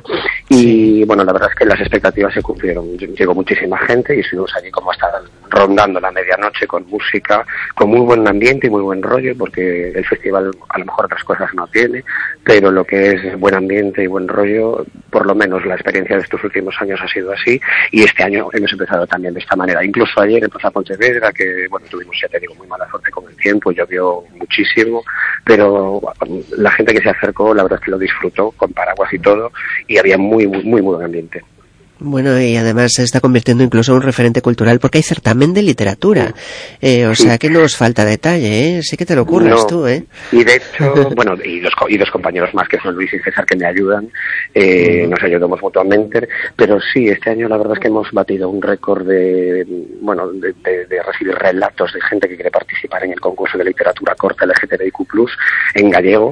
y bueno, la verdad es que las expectativas se cumplieron. Llegó muchísima gente y estuvimos allí como hasta rondando la medianoche con música, con muy buen ambiente y muy buen rollo, porque el festival a lo mejor otras cosas no tiene, pero lo que es buen ambiente y buen rollo, por lo menos la experiencia de estos últimos años ha sido así, y este año hemos empezado también de esta manera. Incluso ayer en Plaza Pontevedra, que bueno, tuvimos, ya te digo, muy mala suerte con el tiempo, llovió muchísimo, pero bueno, la gente que se acercó, la verdad es que lo disfrutó con paraguas y todo, y había muy, muy, muy buen ambiente. Bueno, y además se está convirtiendo incluso en un referente cultural porque hay certamen de literatura. Eh, o Sí. sea que no os falta detalle, ¿eh? Sí que te lo curras No. tú, ¿eh? Y de hecho, bueno, y dos, co- y dos compañeros más que son Luis y César que me ayudan, eh, nos ayudamos mutuamente, pero sí, este año la verdad es que hemos batido un récord de, bueno, de, de, de recibir relatos de gente que quiere participar en el concurso de literatura corta L G T B I Q plus, en gallego,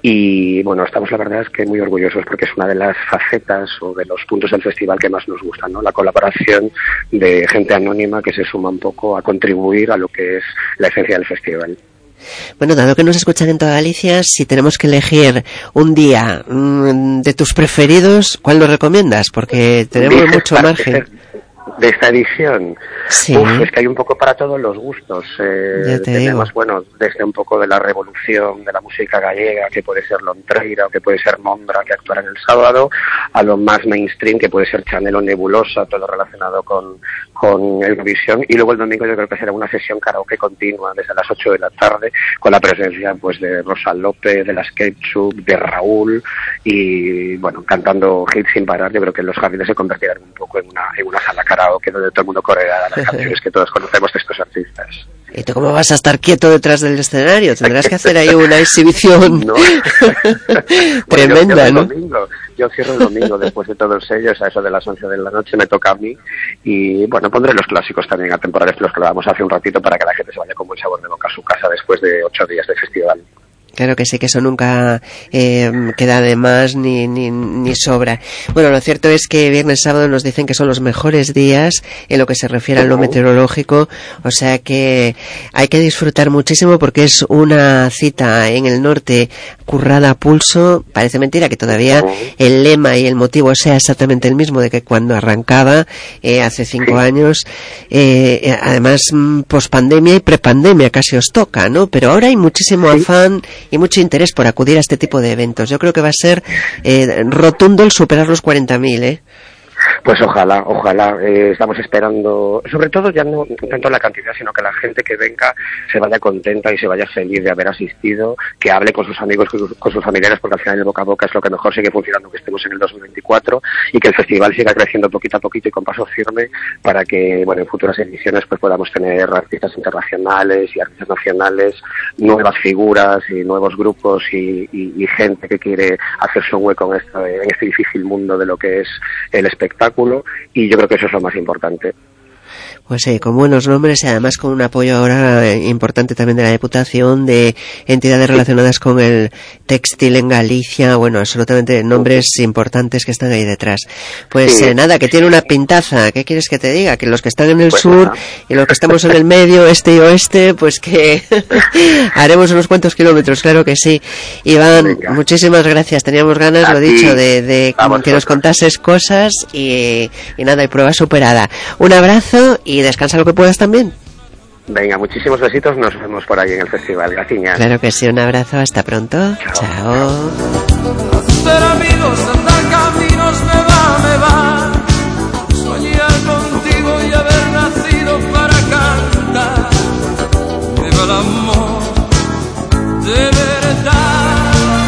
y bueno, estamos la verdad es que muy orgullosos porque es una de las facetas o de los puntos del festival que más nos gustan, ¿no? La colaboración de gente anónima que se suma un poco a contribuir a lo que es la esencia del festival. Bueno, dado que nos escuchan en toda Galicia, si tenemos que elegir un día mmm, de tus preferidos, ¿cuál nos recomiendas? Porque tenemos Dices, mucho para margen. ser de esta edición. Sí. Uf, es que hay un poco para todos los gustos. Eh, Ya te tenemos, digo. bueno, desde un poco de la revolución de la música gallega, que puede ser Lontreira o que puede ser Mondra, que actuará en el sábado, a lo más mainstream, que puede ser Chanel o Nebulosa, todo relacionado con, con Eurovisión. Y luego el domingo yo creo que será una sesión karaoke continua desde las ocho de la tarde, con la presencia pues de Rosa López, de las Ketchup, de Raúl, y bueno, cantando hits sin parar. Yo creo que los jardines se convertirán un poco en una, en una sala karaoke donde todo el mundo coreará las canciones que todos conocemos de estos artistas. ¿Y tú cómo vas a estar quieto detrás del escenario? Tendrás que hacer ahí una exhibición No. tremenda, Bueno, yo cierro el ¿no? domingo, yo cierro el domingo después de todo el sello, a eso de las once de la noche me toca a mí, y bueno, pondré los clásicos también atemporales, los que grabamos hace un ratito para que la gente se vaya con buen sabor de boca a su casa después de ocho días de festival. Claro que sí, que eso nunca eh, queda de más ni, ni, ni sobra. Bueno, lo cierto es que viernes y sábado nos dicen que son los mejores días en lo que se refiere a lo meteorológico, o sea que hay que disfrutar muchísimo porque es una cita en el norte currada a pulso. Parece mentira que todavía el lema y el motivo sea exactamente el mismo de que cuando arrancaba eh, hace cinco años, eh, además pospandemia y prepandemia casi os toca, ¿no? Pero ahora hay muchísimo afán y mucho interés por acudir a este tipo de eventos. Yo creo que va a ser eh, rotundo el superar los cuarenta mil, ¿eh? Pues ojalá, ojalá. Eh, estamos esperando, sobre todo ya no tanto la cantidad, sino que la gente que venga se vaya contenta y se vaya feliz de haber asistido, que hable con sus amigos, con sus, con sus familiares, porque al final el boca a boca es lo que mejor sigue funcionando, que estemos en el dos mil veinticuatro, y que el festival siga creciendo poquito a poquito y con paso firme para que, bueno, en futuras ediciones pues podamos tener artistas internacionales y artistas nacionales, nuevas figuras y nuevos grupos y, y, y gente que quiere hacerse un hueco en este, en este difícil mundo de lo que es el espectáculo, y yo creo que eso es lo más importante. Pues sí, con buenos nombres y además con un apoyo ahora importante también de la Diputación, de entidades relacionadas con el textil en Galicia, bueno, absolutamente nombres importantes que están ahí detrás. Pues sí. eh, nada, que tiene una pintaza, ¿qué quieres que te diga? Que los que están en el pues sur nada. Y los que estamos en el medio, este y oeste, pues que haremos unos cuantos kilómetros, claro que sí. Iván, venga. Muchísimas gracias, teníamos ganas, a lo ti. dicho, de, de que nos contases cosas y, y nada, y prueba superada. Un abrazo y descansa lo que puedas también. Venga, muchísimos besitos, nos vemos por ahí en el festival. Gracias. Claro que sí, un abrazo, hasta pronto. Chao. Chao. Ser amigos, andar caminos, me va, me va. Soñar contigo y haber nacido para cantar. Me va el amor de verdad.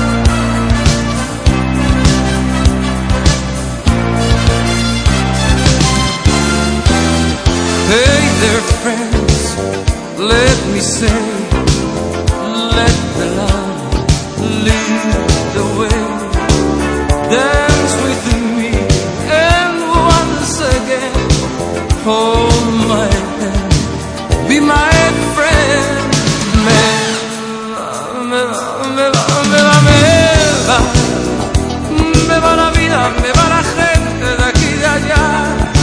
Hey there, friends, let me say, let the love lead the way. Dance with me, and once again, hold my hand, be my friend. Me va, me va, me va, me va, me va, me va la vida, me va la gente de aquí y de allá.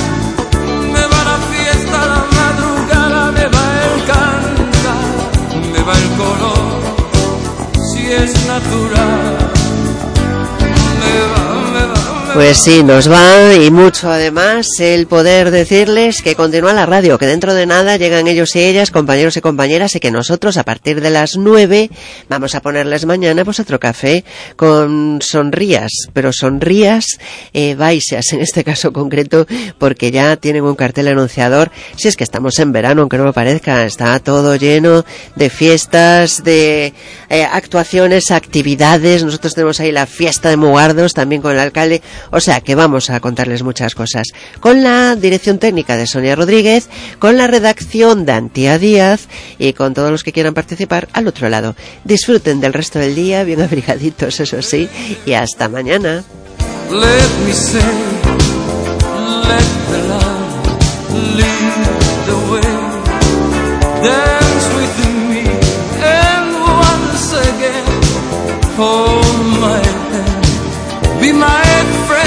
La madrugada me va el cantar, me va el color, si es natural, me va, me va, me Pues sí, nos va y mucho además el poder decirles que continúa la radio, que dentro de nada llegan ellos y ellas, compañeros y compañeras, y que nosotros a partir de las nueve vamos a ponerles mañana pues otro café con sonrías, pero sonrías eh, baixas en este caso concreto, porque ya tienen un cartel anunciador. Si es que estamos en verano, aunque no me parezca, está todo lleno de fiestas, de eh, actuaciones, actividades. Nosotros tenemos ahí la fiesta de Mugardos también con el alcalde. O sea que vamos a contarles muchas cosas. Con la dirección técnica de Sonia Rodríguez, con la redacción de Antía Díaz y con todos los que quieran participar al otro lado. Disfruten del resto del día, bien abrigaditos, eso sí, y hasta mañana. Let me say, let the love lead the way. Dance with me, and once again, hold my hand, be my friend.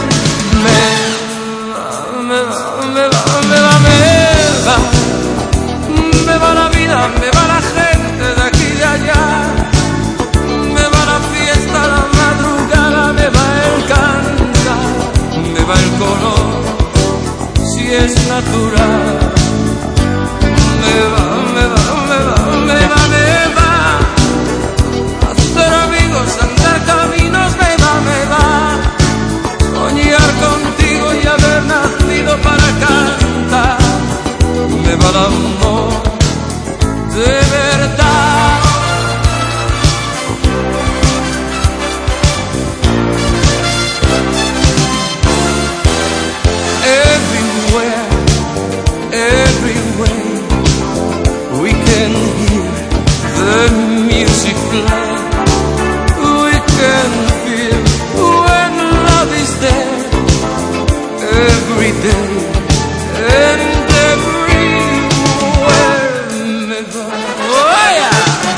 Me va, me va, me va, me va, me va, me va la vida, me va la gente de aquí y de allá, me va la fiesta, la madrugada, me va el cantar, me va el color, si es natural, me va, me va, me va, me va, me va, hacer amigos, andar caminos, me va, me va, soñar contigo y haber nacido para cantar, me va el amor de verdad. Everywhere, everywhere, we can hear the music play. We can feel when love is there. Every day and everywhere, me va. Oh yeah.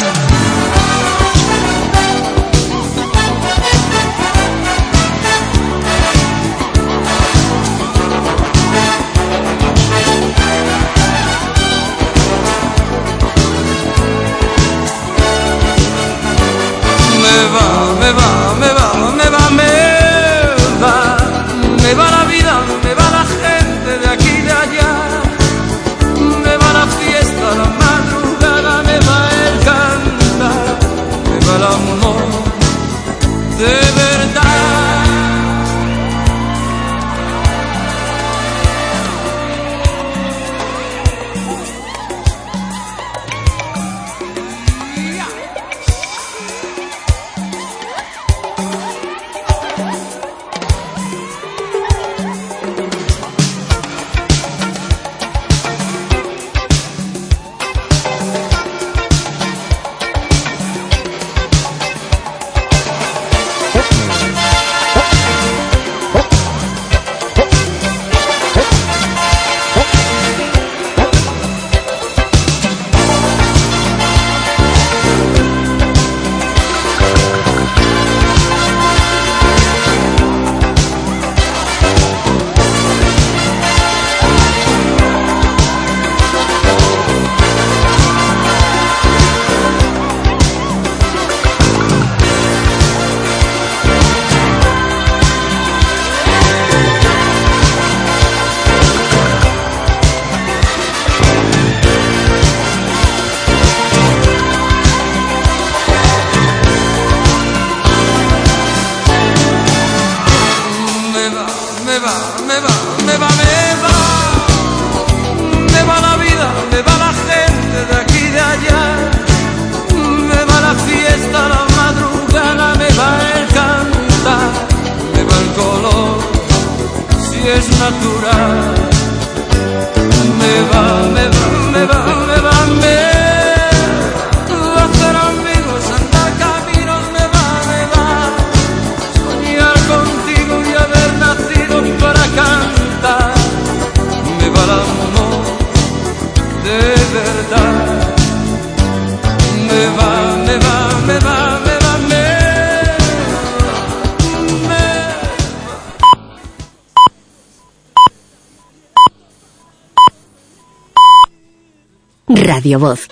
Me va, me va, me va, me va, me va, me va la vida, me va la gente. Radio Voz.